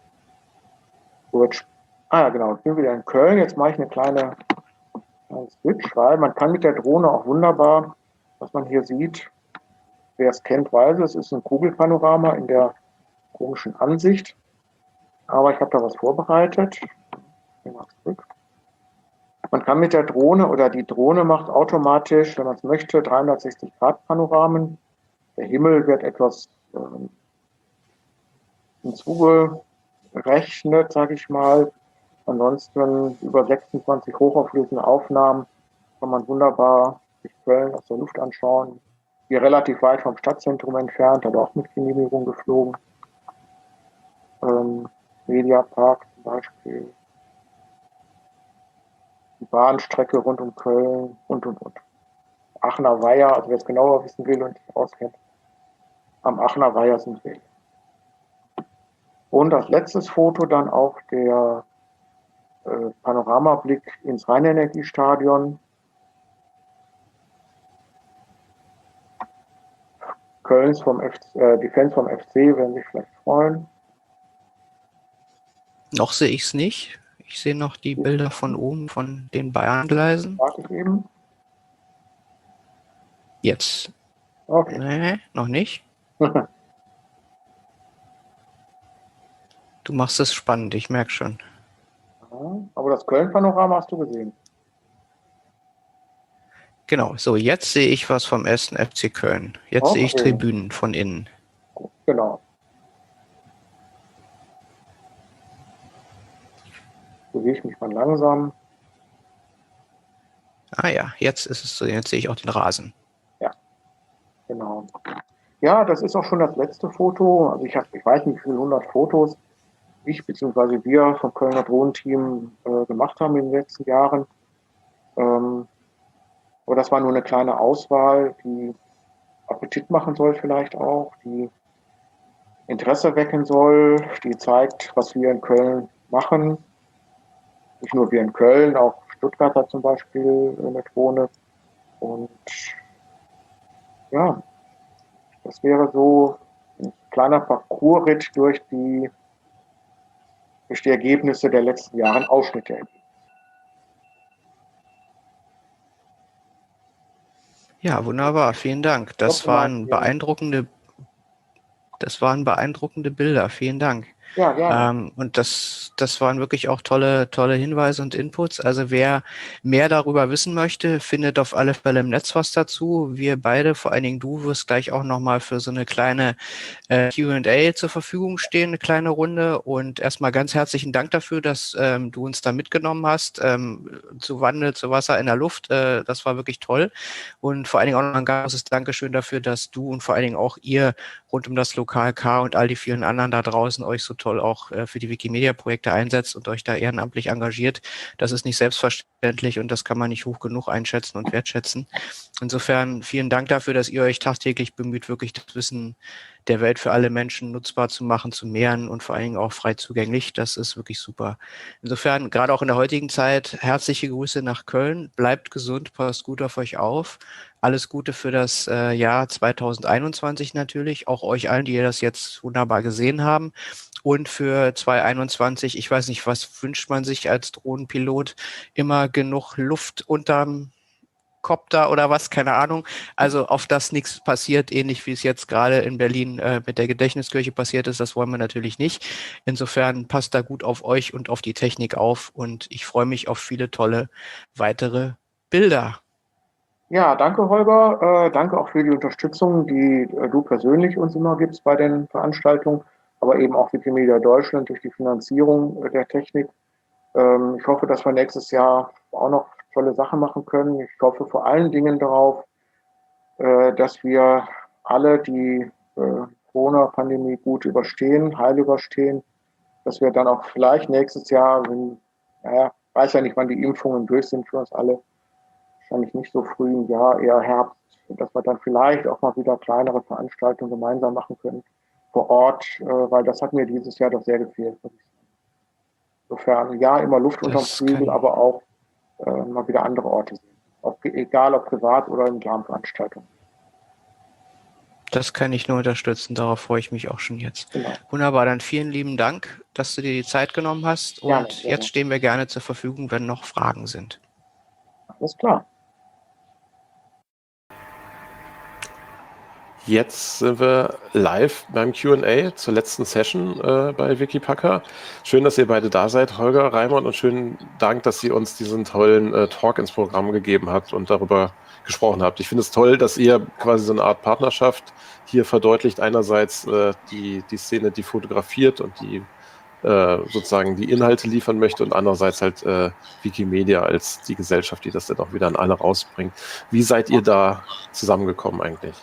Ah ja, genau, ich bin wieder in Köln. Jetzt mache ich eine kleine, kleine Switch, weil man kann mit der Drohne auch wunderbar, was man hier sieht, wer es kennt, weiß es, ist ein Kugelpanorama in der komischen Ansicht. Aber ich habe da was vorbereitet. Mal zurück. Man kann mit der Drohne oder die Drohne macht automatisch, wenn man es möchte, dreihundertsechzig Grad Panoramen. Der Himmel wird etwas ähm, hinzugerechnet, sage ich mal. Ansonsten über sechsundzwanzig hochauflösende Aufnahmen kann man wunderbar sich Köln aus der Luft anschauen. Hier relativ weit vom Stadtzentrum entfernt, aber auch mit Genehmigung geflogen. Ähm, Mediapark zum Beispiel. Die Bahnstrecke rund um Köln und und und. Aachener Weiher, also wer es genauer wissen will und sich auskennt, am Aachener Weiher sind wir. Und als letztes Foto dann auch der äh, Panoramablick ins Rheinenergiestadion. Kölns vom F C, äh, die Fans vom F C werden sich vielleicht freuen. Noch sehe ich es nicht. Ich sehe noch die Bilder von oben von den Bayern-Gleisen. Warte ich eben. Jetzt. Okay. Nee, noch nicht. Du machst es spannend, ich merke schon. Aber das Köln-Panorama hast du gesehen. Genau, so jetzt sehe ich was vom ersten F C Köln. Jetzt Okay. sehe ich Tribünen von innen. Genau. Bewege ich mich mal langsam. Ah ja, jetzt ist es so, jetzt sehe ich auch den Rasen. Ja. Genau. Ja, das ist auch schon das letzte Foto. Also ich habe, ich weiß nicht, wie viele hundert Fotos ich bzw. wir vom Kölner Drohnenteam äh, gemacht haben in den letzten Jahren. Ähm, aber das war nur eine kleine Auswahl, die Appetit machen soll vielleicht auch, die Interesse wecken soll, die zeigt, was wir in Köln machen. Nicht nur wir in Köln, auch Stuttgart hat zum Beispiel eine Drohne. Und ja, das wäre so ein kleiner Parcoursritt durch die, durch die Ergebnisse der letzten Jahre, ein Ausschnitt der Ergebnisse. Ja, wunderbar. Vielen Dank. Das waren beeindruckende, das waren beeindruckende Bilder. Vielen Dank. Ja, gerne. Ähm, und das, das waren wirklich auch tolle, tolle Hinweise und Inputs. Also wer mehr darüber wissen möchte, findet auf alle Fälle im Netz was dazu. Wir beide, vor allen Dingen du, wirst gleich auch nochmal für so eine kleine äh, Q und A zur Verfügung stehen, eine kleine Runde. Und erstmal ganz herzlichen Dank dafür, dass ähm, du uns da mitgenommen hast, ähm, zu Wandel, zu Wasser in der Luft. Äh, das war wirklich toll. Und vor allen Dingen auch noch ein großes Dankeschön dafür, dass du und vor allen Dingen auch ihr rund um das Lokal K und all die vielen anderen da draußen euch so toll auch äh, für die Wikimedia-Projekte einsetzt und euch da ehrenamtlich engagiert. Das ist nicht selbstverständlich und das kann man nicht hoch genug einschätzen und wertschätzen. Insofern vielen Dank dafür, dass ihr euch tagtäglich bemüht, wirklich das Wissen der Welt für alle Menschen nutzbar zu machen, zu mehren und vor allen Dingen auch frei zugänglich. Das ist wirklich super. Insofern, gerade auch in der heutigen Zeit, herzliche Grüße nach Köln. Bleibt gesund, passt gut auf euch auf. Alles Gute für das äh, Jahr zweitausendeinundzwanzig natürlich, auch euch allen, die ihr das jetzt wunderbar gesehen haben. Und für zweitausendeinundzwanzig, ich weiß nicht, was wünscht man sich als Drohnenpilot? Immer genug Luft unterm Kopter oder was, keine Ahnung. Also auf das nichts passiert, ähnlich wie es jetzt gerade in Berlin äh, mit der Gedächtniskirche passiert ist, das wollen wir natürlich nicht. Insofern passt da gut auf euch und auf die Technik auf und ich freue mich auf viele tolle weitere Bilder. Ja, danke Holger, äh, danke auch für die Unterstützung, die äh, du persönlich uns immer gibst bei den Veranstaltungen, aber eben auch Wikimedia Deutschland durch die Finanzierung äh, der Technik. Ähm, ich hoffe, dass wir nächstes Jahr auch noch tolle Sachen machen können. Ich hoffe vor allen Dingen darauf, äh, dass wir alle die äh, Corona-Pandemie gut überstehen, heil überstehen, dass wir dann auch vielleicht nächstes Jahr, wenn, naja, weiß ja nicht, wann die Impfungen durch sind für uns alle, wahrscheinlich nicht so früh im Jahr, eher Herbst, dass wir dann vielleicht auch mal wieder kleinere Veranstaltungen gemeinsam machen können vor Ort, äh, weil das hat mir dieses Jahr doch sehr gefehlt. Insofern, ja, immer Luft unterm Flügel, aber auch äh, mal wieder andere Orte sehen. Ob, egal ob privat oder in Veranstaltungen. Das kann ich nur unterstützen, darauf freue ich mich auch schon jetzt. Genau. Wunderbar, dann vielen lieben Dank, dass du dir die Zeit genommen hast und Gerne, jetzt gerne. stehen wir gerne zur Verfügung, wenn noch Fragen sind. Alles klar. Jetzt sind wir live beim Q und A zur letzten Session äh, bei Wikipacker. Schön, dass ihr beide da seid, Holger, Raimund, und schönen Dank, dass ihr uns diesen tollen äh, Talk ins Programm gegeben habt und darüber gesprochen habt. Ich finde es toll, dass ihr quasi so eine Art Partnerschaft hier verdeutlicht. Einerseits äh, die, die Szene, die fotografiert und die äh, sozusagen die Inhalte liefern möchte und andererseits halt äh, Wikimedia als die Gesellschaft, die das dann auch wieder an alle rausbringt. Wie seid ihr da zusammengekommen eigentlich?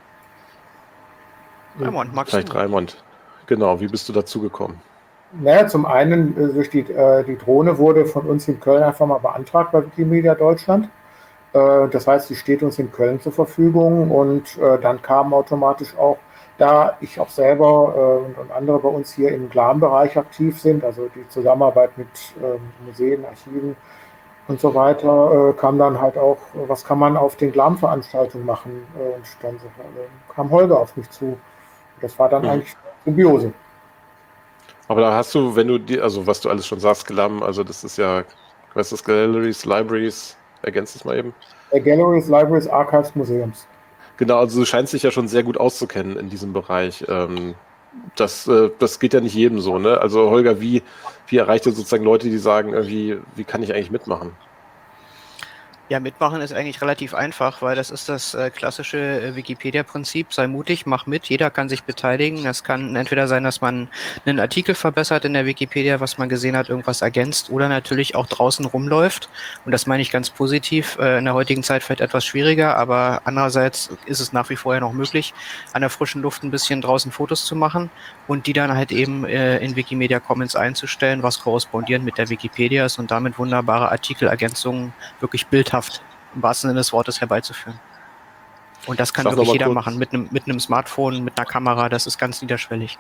Raimund, magst Vielleicht du? Raimund. Genau, wie bist du dazu gekommen? Naja, zum einen, äh, durch die, äh, die Drohne wurde von uns in Köln einfach mal beantragt bei Wikimedia Deutschland. Äh, das heißt, die steht uns in Köln zur Verfügung und äh, dann kam automatisch auch, da ich auch selber äh, und, und andere bei uns hier im GLAM-Bereich aktiv sind, also die Zusammenarbeit mit äh, Museen, Archiven und so weiter, äh, kam dann halt auch, was kann man auf den GLAM-Veranstaltungen machen? Äh, und dann äh, kam Holger auf mich zu. Das war dann Mhm. eigentlich Symbiose. Aber da hast du, wenn du die, also was du alles schon sagst, GLAM, also das ist ja, was ist das, Galleries, Libraries, ergänzt es mal eben. Galleries, Libraries, Archives, Museums. Genau, also du scheinst dich ja schon sehr gut auszukennen in diesem Bereich. Ähm, das, äh, das geht ja nicht jedem so, ne? Also Holger, wie, wie erreicht ihr sozusagen Leute, die sagen, irgendwie, wie kann ich eigentlich mitmachen? Ja, mitmachen ist eigentlich relativ einfach, weil das ist das äh, klassische äh, Wikipedia-Prinzip. Sei mutig, mach mit, jeder kann sich beteiligen. Das kann entweder sein, dass man einen Artikel verbessert in der Wikipedia, was man gesehen hat, irgendwas ergänzt oder natürlich auch draußen rumläuft. Und das meine ich ganz positiv. Äh, in der heutigen Zeit vielleicht etwas schwieriger, aber andererseits ist es nach wie vor ja noch möglich, an der frischen Luft ein bisschen draußen Fotos zu machen und die dann halt eben äh, in Wikimedia Commons einzustellen, was korrespondierend mit der Wikipedia ist und damit wunderbare Artikelergänzungen wirklich bildhaft im wahrsten Sinne des Wortes herbeizuführen. Und das Ich kann sag noch wirklich mal jeder kurz, machen, mit einem mit einem Smartphone, mit einer Kamera, das ist ganz niederschwellig.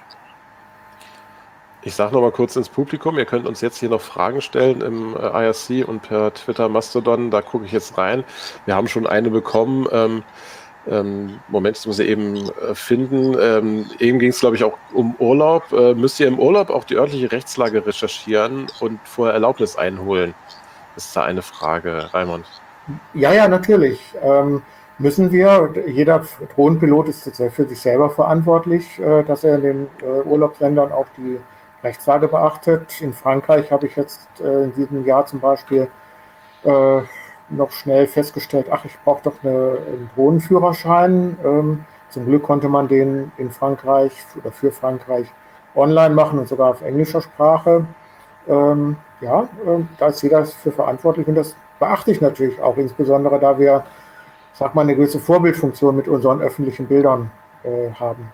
ich sage noch mal kurz ins Publikum, ihr könnt uns jetzt hier noch Fragen stellen im äh, I R C und per Twitter Mastodon, da gucke ich jetzt rein. Wir haben schon eine bekommen. Ähm, ähm, Moment, das muss ich eben äh, finden. Ähm, eben ging es, glaube ich, auch um Urlaub. Äh, müsst ihr im Urlaub auch die örtliche Rechtslage recherchieren und vorher Erlaubnis einholen? Das ist da eine Frage, Raimund. Ja, ja, natürlich. Ähm, müssen wir. Jeder Drohnenpilot ist jetzt für sich selber verantwortlich, äh, dass er in den äh, Urlaubsländern auch die Rechtslage beachtet. In Frankreich habe ich jetzt äh, in diesem Jahr zum Beispiel äh, noch schnell festgestellt, ach, ich brauche doch eine, einen Drohnenführerschein. Ähm, zum Glück konnte man den in Frankreich oder für Frankreich online machen und sogar auf englischer Sprache. Ähm, ja, äh, da ist jeder für verantwortlich und das beachte ich natürlich auch, insbesondere da wir, sag mal, eine gewisse Vorbildfunktion mit unseren öffentlichen Bildern äh, haben.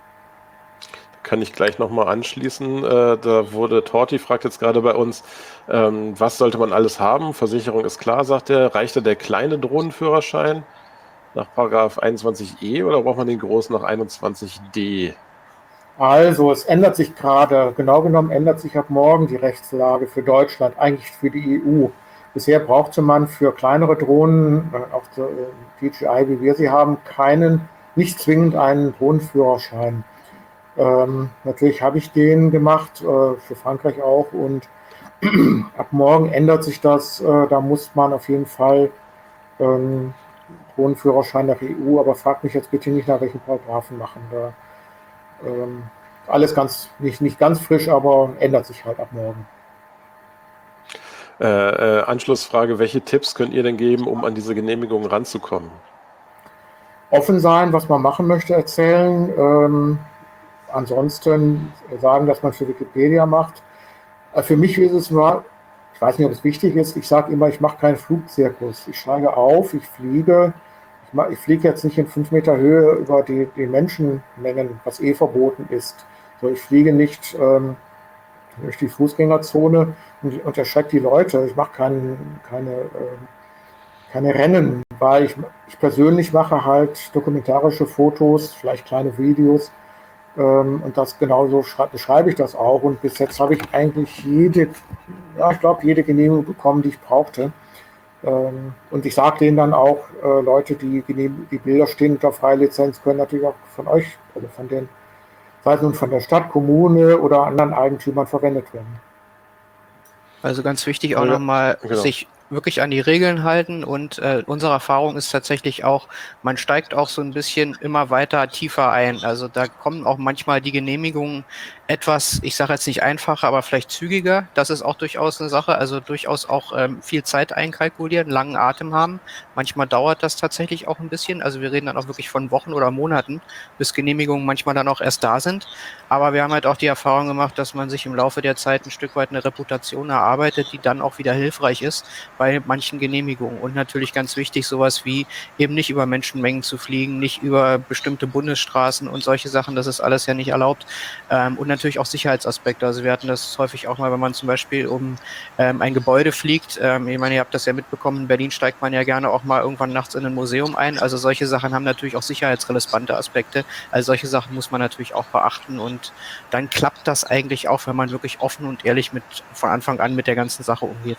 Kann ich gleich nochmal anschließen. Äh, da wurde Torti, fragt jetzt gerade bei uns, ähm, was sollte man alles haben? Versicherung ist klar, sagt er. Reicht da der kleine Drohnenführerschein nach Paragraph einundzwanzig e oder braucht man den großen nach einundzwanzig d? Also, es ändert sich gerade, genau genommen ändert sich ab morgen die Rechtslage für Deutschland, eigentlich für die E U. Bisher brauchte man für kleinere Drohnen, äh, auch so, äh, D J I, wie wir sie haben, keinen, nicht zwingend einen Drohnenführerschein. Ähm, natürlich habe ich den gemacht, äh, für Frankreich auch, und ab morgen ändert sich das. Äh, da muss man auf jeden Fall ähm, Drohnenführerschein nach E U, aber fragt mich jetzt bitte nicht, nach welchen Paragraphen machen. Da, ähm, alles ganz, nicht, nicht ganz frisch, aber ändert sich halt ab morgen. Äh, äh, Anschlussfrage, welche Tipps könnt ihr denn geben, um an diese Genehmigung ranzukommen? Offen sein, was man machen möchte, erzählen. Ähm, ansonsten sagen, dass man für Wikipedia macht. Äh, für mich ist es nur, ich weiß nicht, ob es wichtig ist, ich sage immer, ich mache keinen Flugzirkus. Ich steige auf, ich fliege. Ich, mach, ich fliege jetzt nicht in fünf Meter Höhe über die, die Menschenmengen, was eh verboten ist. So, ich fliege nicht ähm, durch die Fußgängerzone und, und erschrecke die Leute. Ich mache kein, keine, äh, keine Rennen, weil ich, ich persönlich mache halt dokumentarische Fotos, vielleicht kleine Videos. Ähm, und das genauso beschreibe ich das auch. Und bis jetzt habe ich eigentlich jede, ja, ich glaube, jede Genehmigung bekommen, die ich brauchte. Ähm, und ich sage denen dann auch, äh, Leute, die, die Bilder stehen unter Freilizenz, können natürlich auch von euch, also von den, sei es nun von der Stadt, Kommune oder anderen Eigentümern verwendet werden. Also ganz wichtig auch Ja, nochmal, genau. sich wirklich an die Regeln halten und äh, unsere Erfahrung ist tatsächlich auch, man steigt auch so ein bisschen immer weiter tiefer ein. Also da kommen auch manchmal die Genehmigungen etwas, ich sage jetzt nicht einfacher, aber vielleicht zügiger. Das ist auch durchaus eine Sache. Also durchaus auch ähm, viel Zeit einkalkulieren, langen Atem haben. Manchmal dauert das tatsächlich auch ein bisschen. Also wir reden dann auch wirklich von Wochen oder Monaten, bis Genehmigungen manchmal dann auch erst da sind. Aber wir haben halt auch die Erfahrung gemacht, dass man sich im Laufe der Zeit ein Stück weit eine Reputation erarbeitet, die dann auch wieder hilfreich ist bei manchen Genehmigungen. Und natürlich ganz wichtig, sowas wie eben nicht über Menschenmengen zu fliegen, nicht über bestimmte Bundesstraßen und solche Sachen, das ist alles ja nicht erlaubt. Ähm, und natürlich auch Sicherheitsaspekte. Also wir hatten das häufig auch mal, wenn man zum Beispiel um ähm, ein Gebäude fliegt. Ähm, ich meine, ihr habt das ja mitbekommen, in Berlin steigt man ja gerne auch mal irgendwann nachts in ein Museum ein. Also solche Sachen haben natürlich auch sicherheitsrelevante Aspekte. Also solche Sachen muss man natürlich auch beachten und dann klappt das eigentlich auch, wenn man wirklich offen und ehrlich mit von Anfang an mit der ganzen Sache umgeht.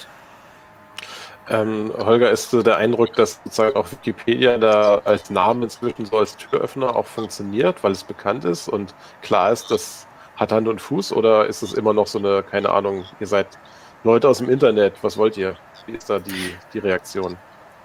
Ähm, Holger, ist so der Eindruck, dass sozusagen auch Wikipedia da als Name inzwischen so als Türöffner auch funktioniert, weil es bekannt ist und klar ist, das hat Hand und Fuß, oder ist es immer noch so eine, keine Ahnung, ihr seid Leute aus dem Internet, was wollt ihr? Wie ist da die, die Reaktion?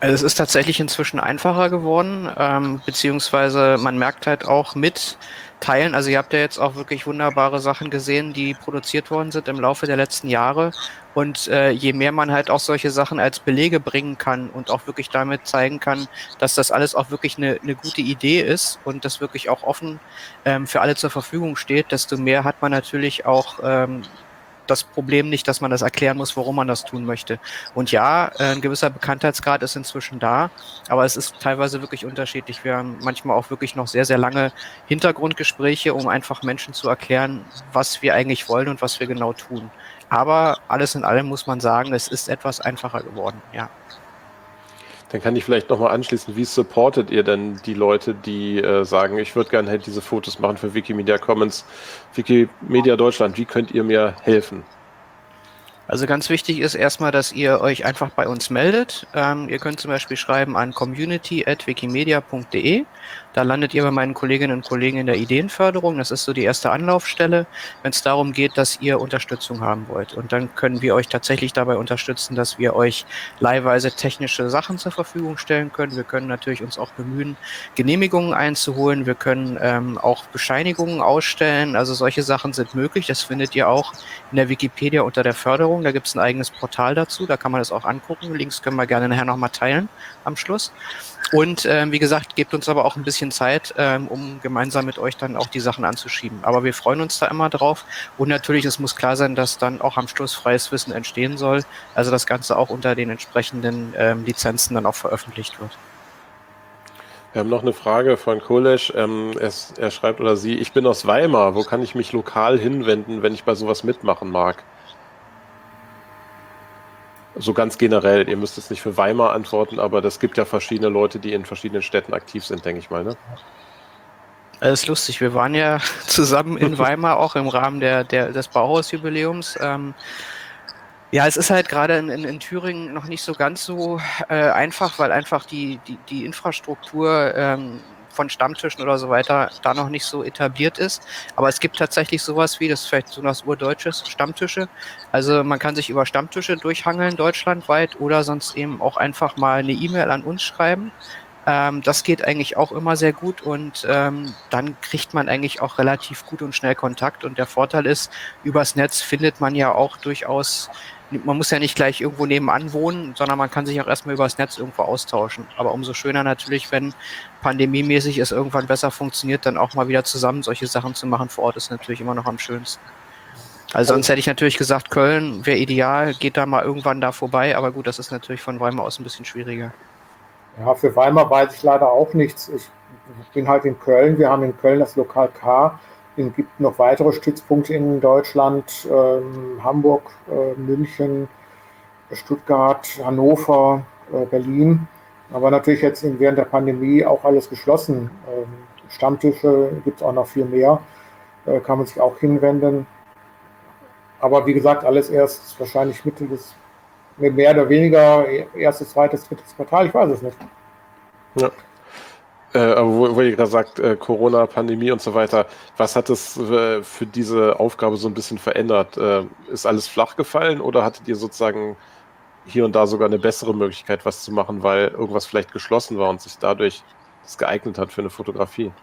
Also es ist tatsächlich inzwischen einfacher geworden, ähm, beziehungsweise man merkt halt auch mit Teilen, also ihr habt ja jetzt auch wirklich wunderbare Sachen gesehen, die produziert worden sind im Laufe der letzten Jahre, und äh, je mehr man halt auch solche Sachen als Belege bringen kann und auch wirklich damit zeigen kann, dass das alles auch wirklich eine, eine gute Idee ist und das wirklich auch offen ähm, für alle zur Verfügung steht, desto mehr hat man natürlich auch ähm, das Problem nicht, dass man das erklären muss, warum man das tun möchte. Und ja, ein gewisser Bekanntheitsgrad ist inzwischen da, aber es ist teilweise wirklich unterschiedlich. Wir haben manchmal auch wirklich noch sehr, sehr lange Hintergrundgespräche, um einfach Menschen zu erklären, was wir eigentlich wollen und was wir genau tun. Aber alles in allem muss man sagen, es ist etwas einfacher geworden, ja. Dann kann ich vielleicht nochmal anschließen, wie supportet ihr denn die Leute, die äh, sagen, ich würde gerne halt diese Fotos machen für Wikimedia Commons, Wikimedia Deutschland, wie könnt ihr mir helfen? Also ganz wichtig ist erstmal, dass ihr euch einfach bei uns meldet. Ähm, ihr könnt zum Beispiel schreiben an community at wikimedia punkt de. Da landet ihr bei meinen Kolleginnen und Kollegen in der Ideenförderung. Das ist so die erste Anlaufstelle, wenn es darum geht, dass ihr Unterstützung haben wollt. Und dann können wir euch tatsächlich dabei unterstützen, dass wir euch leihweise technische Sachen zur Verfügung stellen können. Wir können natürlich uns auch bemühen, Genehmigungen einzuholen. Wir können ähm, auch Bescheinigungen ausstellen. Also solche Sachen sind möglich. Das findet ihr auch in der Wikipedia unter der Förderung. Da gibt es ein eigenes Portal dazu. Da kann man das auch angucken. Links können wir gerne nachher nochmal teilen am Schluss. Und ähm, wie gesagt, gebt uns aber auch ein bisschen Zeit, ähm, um gemeinsam mit euch dann auch die Sachen anzuschieben. Aber wir freuen uns da immer drauf. Und natürlich, es muss klar sein, dass dann auch am Schluss freies Wissen entstehen soll. Also das Ganze auch unter den entsprechenden ähm, Lizenzen dann auch veröffentlicht wird. Wir haben noch eine Frage von Kolesch. Ähm, er, er schreibt oder sie, ich bin aus Weimar. Wo kann ich mich lokal hinwenden, wenn ich bei sowas mitmachen mag? So ganz generell, ihr müsst jetzt nicht für Weimar antworten, aber das gibt ja verschiedene Leute, die in verschiedenen Städten aktiv sind, denke ich mal, ne? Das ist lustig, wir waren ja zusammen in Weimar, auch im Rahmen der, der, des Bauhausjubiläums. Ähm, ja, es ist halt gerade in, in, in Thüringen noch nicht so ganz so äh, einfach, weil einfach die, die, die Infrastruktur ähm, von Stammtischen oder so weiter da noch nicht so etabliert ist. Aber es gibt tatsächlich sowas wie, das ist vielleicht so was Urdeutsches, Stammtische. Also man kann sich über Stammtische durchhangeln deutschlandweit oder sonst eben auch einfach mal eine E-Mail an uns schreiben. Ähm, das geht eigentlich auch immer sehr gut und ähm, dann kriegt man eigentlich auch relativ gut und schnell Kontakt. Und der Vorteil ist, übers Netz findet man ja auch durchaus, man muss ja nicht gleich irgendwo nebenan wohnen, sondern man kann sich auch erstmal übers Netz irgendwo austauschen. Aber umso schöner natürlich, wenn pandemiemäßig es irgendwann besser funktioniert, dann auch mal wieder zusammen solche Sachen zu machen vor Ort, ist natürlich immer noch am schönsten. Also sonst hätte ich natürlich gesagt, Köln wäre ideal, geht da mal irgendwann da vorbei, aber gut, das ist natürlich von Weimar aus ein bisschen schwieriger. Ja, für Weimar weiß ich leider auch nichts. Ich bin halt in Köln. Wir haben in Köln das Lokal K. Es gibt noch weitere Stützpunkte in Deutschland, ähm, Hamburg, äh, München, Stuttgart, Hannover, äh, Berlin. Aber natürlich jetzt in, während der Pandemie auch alles geschlossen. Ähm, Stammtische gibt es auch noch viel mehr, äh, kann man sich auch hinwenden. Aber wie gesagt, alles erst wahrscheinlich Mitte des, mehr oder weniger erstes, zweites, drittes Quartal, ich weiß es nicht. Ja. Äh, aber wo, wo ihr gerade sagt, äh, Corona, Pandemie und so weiter, was hat es äh, für diese Aufgabe so ein bisschen verändert? Äh, ist alles flach gefallen oder hattet ihr sozusagen hier und da sogar eine bessere Möglichkeit, was zu machen, weil irgendwas vielleicht geschlossen war und sich dadurch das geeignet hat für eine Fotografie?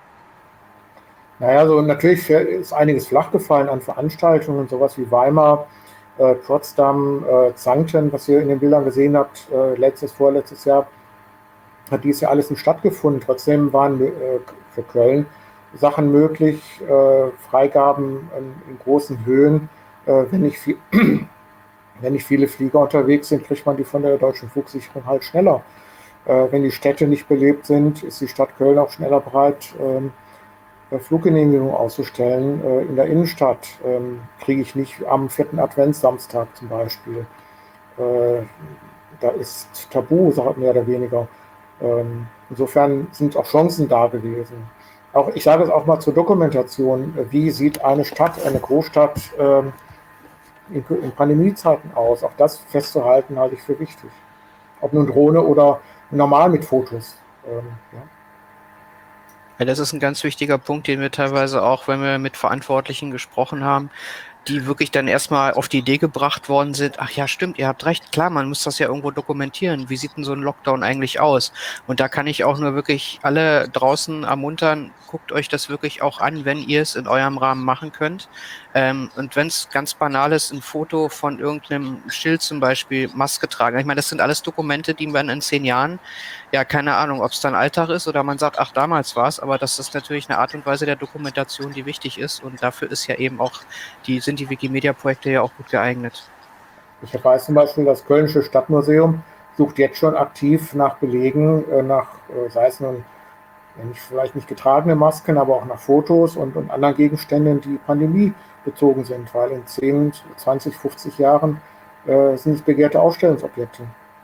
Naja, so natürlich ist einiges flach gefallen an Veranstaltungen, sowas wie Weimar, äh, Potsdam, äh, Zanten, was ihr in den Bildern gesehen habt, äh, letztes, vorletztes Jahr, hat dies ja alles nicht stattgefunden. Trotzdem waren äh, für Köln Sachen möglich, äh, Freigaben in, in großen Höhen. Äh, wenn, nicht viel, wenn nicht viele Flieger unterwegs sind, kriegt man die von der Deutschen Flugsicherung halt schneller. Äh, wenn die Städte nicht belebt sind, ist die Stadt Köln auch schneller bereit, ähm, Fluggenehmigung auszustellen. Äh, in der Innenstadt ähm, kriege ich nicht am vierten Adventssamstag zum Beispiel. Äh, da ist Tabu, mehr oder weniger. Ähm, insofern sind auch Chancen da gewesen. Auch, ich sage es auch mal zur Dokumentation, wie sieht eine Stadt, eine Großstadt ähm, in, in Pandemiezeiten aus? Auch das festzuhalten, halte ich für wichtig. Ob nun Drohne oder normal mit Fotos. Ähm, ja. Ja, das ist ein ganz wichtiger Punkt, den wir teilweise auch, wenn wir mit Verantwortlichen gesprochen haben, die wirklich dann erstmal auf die Idee gebracht worden sind, ach ja, stimmt, ihr habt recht, klar, man muss das ja irgendwo dokumentieren. Wie sieht denn so ein Lockdown eigentlich aus? Und da kann ich auch nur wirklich alle draußen ermuntern, guckt euch das wirklich auch an, wenn ihr es in eurem Rahmen machen könnt. Ähm, und wenn es ganz banal ist, ein Foto von irgendeinem Schild zum Beispiel, Maske tragen. Ich meine, das sind alles Dokumente, die man in zehn Jahren, ja, keine Ahnung, ob es dann Alltag ist oder man sagt, ach, damals war es, aber das ist natürlich eine Art und Weise der Dokumentation, die wichtig ist. Und dafür ist ja eben auch die, sind die Wikimedia-Projekte ja auch gut geeignet. Ich weiß zum Beispiel, das Kölnische Stadtmuseum sucht jetzt schon aktiv nach Belegen, äh, nach, äh, sei es nun ja, nicht, vielleicht nicht getragene Masken, aber auch nach Fotos und, und anderen Gegenständen, die pandemiebezogen sind, weil in zehn, zwanzig, fünfzig Jahren äh, sind es begehrte Ausstellungsobjekte.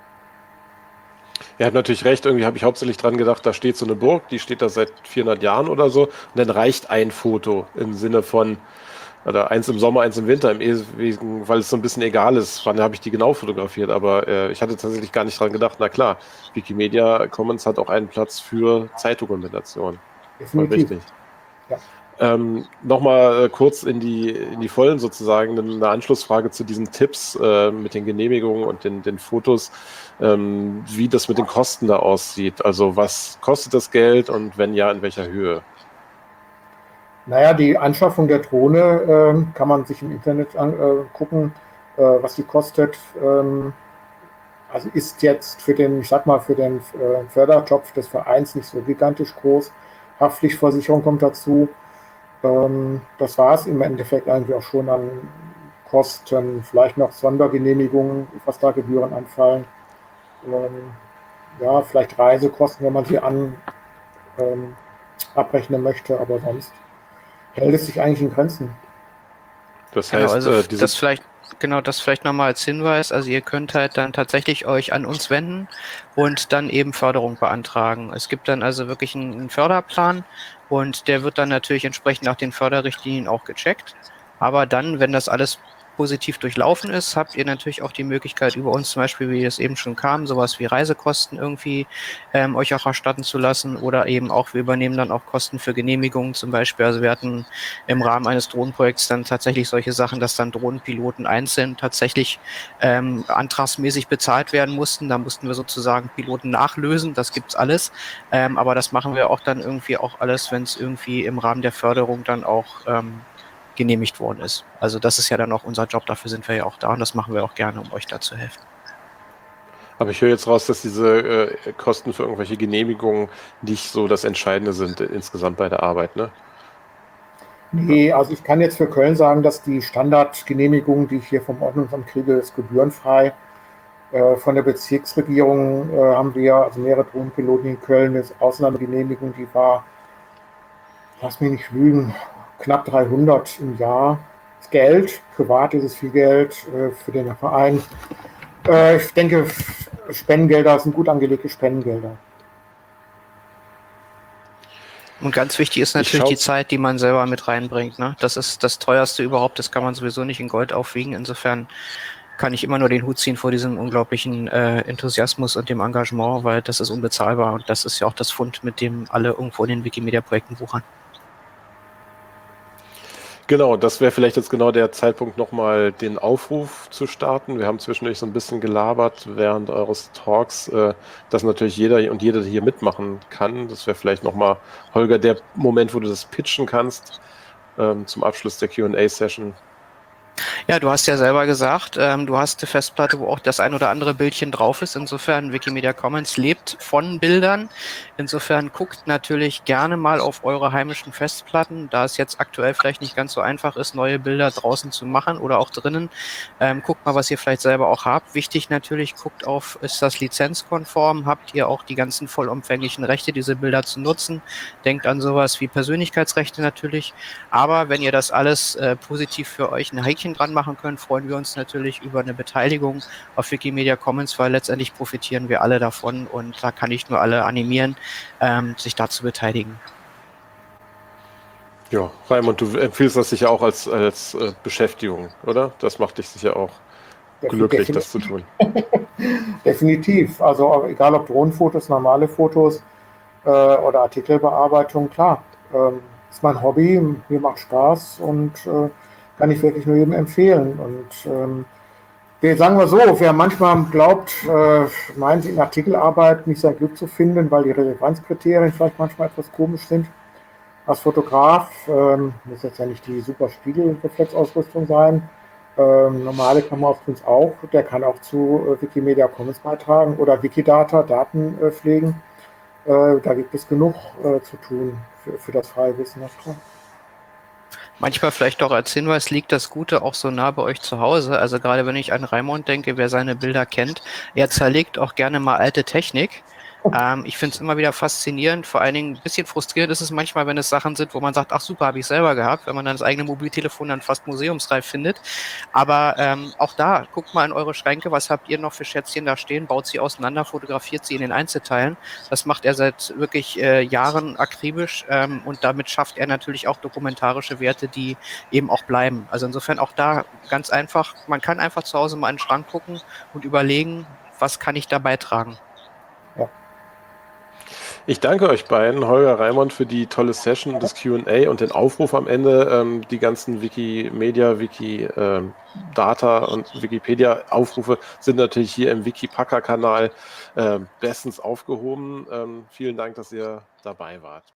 Er hat natürlich recht, irgendwie habe ich hauptsächlich dran gedacht, da steht so eine Burg, die steht da seit vierhundert Jahren oder so, und dann reicht ein Foto im Sinne von, oder eins im Sommer, eins im Winter, im Wesen, weil es so ein bisschen egal ist, wann habe ich die genau fotografiert, aber äh, ich hatte tatsächlich gar nicht dran gedacht, na klar, Wikimedia Commons hat auch einen Platz für Zeitdokumentation. Voll richtig. Ja. Ähm, Nochmal äh, kurz in die, in die Vollen sozusagen, eine Anschlussfrage zu diesen Tipps äh, mit den Genehmigungen und den, den Fotos, ähm, wie das mit den Kosten da aussieht. Also was kostet das Geld und wenn ja, in welcher Höhe? Naja, die Anschaffung der Drohne äh, kann man sich im Internet angucken, äh, was die kostet. Ähm, also ist jetzt für den, ich sag mal, für den äh, Fördertopf des Vereins nicht so gigantisch groß. Haftpflichtversicherung kommt dazu. Ähm, das war es im Endeffekt eigentlich auch schon an Kosten, vielleicht noch Sondergenehmigungen, was da Gebühren anfallen. Ähm, ja, vielleicht Reisekosten, wenn man sie an ähm, abrechnen möchte, aber sonst hält es sich eigentlich in Grenzen. Das Genau, heißt, also äh, diese das vielleicht, genau, das vielleicht nochmal als Hinweis. Also ihr könnt halt dann tatsächlich euch an uns wenden und dann eben Förderung beantragen. Es gibt dann also wirklich einen, einen Förderplan und der wird dann natürlich entsprechend nach den Förderrichtlinien auch gecheckt. Aber dann, wenn das alles positiv durchlaufen ist, habt ihr natürlich auch die Möglichkeit, über uns zum Beispiel, wie es eben schon kam, sowas wie Reisekosten irgendwie ähm, euch auch erstatten zu lassen oder eben auch, wir übernehmen dann auch Kosten für Genehmigungen zum Beispiel. Also wir hatten im Rahmen eines Drohnenprojekts dann tatsächlich solche Sachen, dass dann Drohnenpiloten einzeln tatsächlich ähm, antragsmäßig bezahlt werden mussten. Da mussten wir sozusagen Piloten nachlösen, das gibt's alles. Ähm, aber das machen wir auch dann irgendwie auch alles, wenn es irgendwie im Rahmen der Förderung dann auch ähm, genehmigt worden ist. Also das ist ja dann auch unser Job, dafür sind wir ja auch da und das machen wir auch gerne, um euch da zu helfen. Aber ich höre jetzt raus, dass diese äh, Kosten für irgendwelche Genehmigungen nicht so das Entscheidende sind äh, insgesamt bei der Arbeit, ne? Nee, also ich kann jetzt für Köln sagen, dass die Standardgenehmigung, die ich hier vom Ordnungsamt kriege, ist gebührenfrei. Äh, von der Bezirksregierung äh, haben wir, also mehrere Drohnenpiloten in Köln, eine Ausnahmegenehmigung, die war, lass mich nicht lügen, knapp dreihundert im Jahr. Das Geld, privat ist es viel Geld, äh, für den Verein. Äh, ich denke, Spendengelder sind gut angelegte Spendengelder. Und ganz wichtig ist natürlich die Zeit, die man selber mit reinbringt. Ne? Das ist das teuerste überhaupt, das kann man sowieso nicht in Gold aufwiegen. Insofern kann ich immer nur den Hut ziehen vor diesem unglaublichen äh, Enthusiasmus und dem Engagement, weil das ist unbezahlbar und das ist ja auch das Fund, mit dem alle irgendwo in den Wikimedia-Projekten wuchern. Genau, das wäre vielleicht jetzt genau der Zeitpunkt, nochmal den Aufruf zu starten. Wir haben zwischendurch so ein bisschen gelabert während eures Talks, äh, dass natürlich jeder und jede hier mitmachen kann. Das wäre vielleicht nochmal, Holger, der Moment, wo du das pitchen kannst, ähm, zum Abschluss der Q and A-Session. Ja, du hast ja selber gesagt, ähm, du hast eine Festplatte, wo auch das ein oder andere Bildchen drauf ist. Insofern, Wikimedia Commons lebt von Bildern. Insofern guckt natürlich gerne mal auf eure heimischen Festplatten, da es jetzt aktuell vielleicht nicht ganz so einfach ist, neue Bilder draußen zu machen oder auch drinnen. Ähm, guckt mal, was ihr vielleicht selber auch habt. Wichtig natürlich, guckt auf, ist das lizenzkonform? Habt ihr auch die ganzen vollumfänglichen Rechte, diese Bilder zu nutzen? Denkt an sowas wie Persönlichkeitsrechte natürlich. Aber wenn ihr das alles äh, positiv für euch ein Häkchen dran machen könnt, freuen wir uns natürlich über eine Beteiligung auf Wikimedia Commons, weil letztendlich profitieren wir alle davon und da kann ich nur alle animieren, ähm, sich da zu beteiligen. Ja, Raimund, du empfiehlst das sicher auch als, als äh, Beschäftigung, oder? Das macht dich sicher auch glücklich, das zu tun. Definitiv. Also egal ob Drohnenfotos, normale Fotos äh, oder Artikelbearbeitung, klar. Ähm, ist mein Hobby, mir macht Spaß und äh, kann ich wirklich nur jedem empfehlen. Und ähm, wir sagen wir so, wer manchmal glaubt, äh, meint in Artikelarbeit nicht sein Glück zu finden, weil die Relevanzkriterien vielleicht manchmal etwas komisch sind. Als Fotograf ähm, muss jetzt ja nicht die super Spiegelreflexausrüstung sein. Ähm, normale Kameraaufprints auch. Der kann auch zu äh, Wikimedia Commons beitragen oder Wikidata, Daten äh, pflegen. Äh, da gibt es genug äh, zu tun für, für das freie Wissen. Das klar. Manchmal vielleicht auch als Hinweis, liegt das Gute auch so nah bei euch zu Hause. Also gerade wenn ich an Raimund denke, wer seine Bilder kennt, er zerlegt auch gerne mal alte Technik. Ähm, ich finde es immer wieder faszinierend, vor allen Dingen ein bisschen frustrierend ist es manchmal, wenn es Sachen sind, wo man sagt, ach super, habe ich selber gehabt, wenn man dann das eigene Mobiltelefon dann fast museumsreif findet. Aber ähm, auch da, guckt mal in eure Schränke, was habt ihr noch für Schätzchen da stehen, baut sie auseinander, fotografiert sie in den Einzelteilen. Das macht er seit wirklich äh, Jahren akribisch ähm, und damit schafft er natürlich auch dokumentarische Werte, die eben auch bleiben. Also insofern auch da ganz einfach, man kann einfach zu Hause mal in den Schrank gucken und überlegen, was kann ich da beitragen. Ja. Ich danke euch beiden, Holger, Raimund, für die tolle Session, das Q und A und den Aufruf am Ende. Ähm, die ganzen Wikimedia, Wikidata ähm, und Wikipedia-Aufrufe sind natürlich hier im Wikipacker-Kanal äh, bestens aufgehoben. Ähm, vielen Dank, dass ihr dabei wart.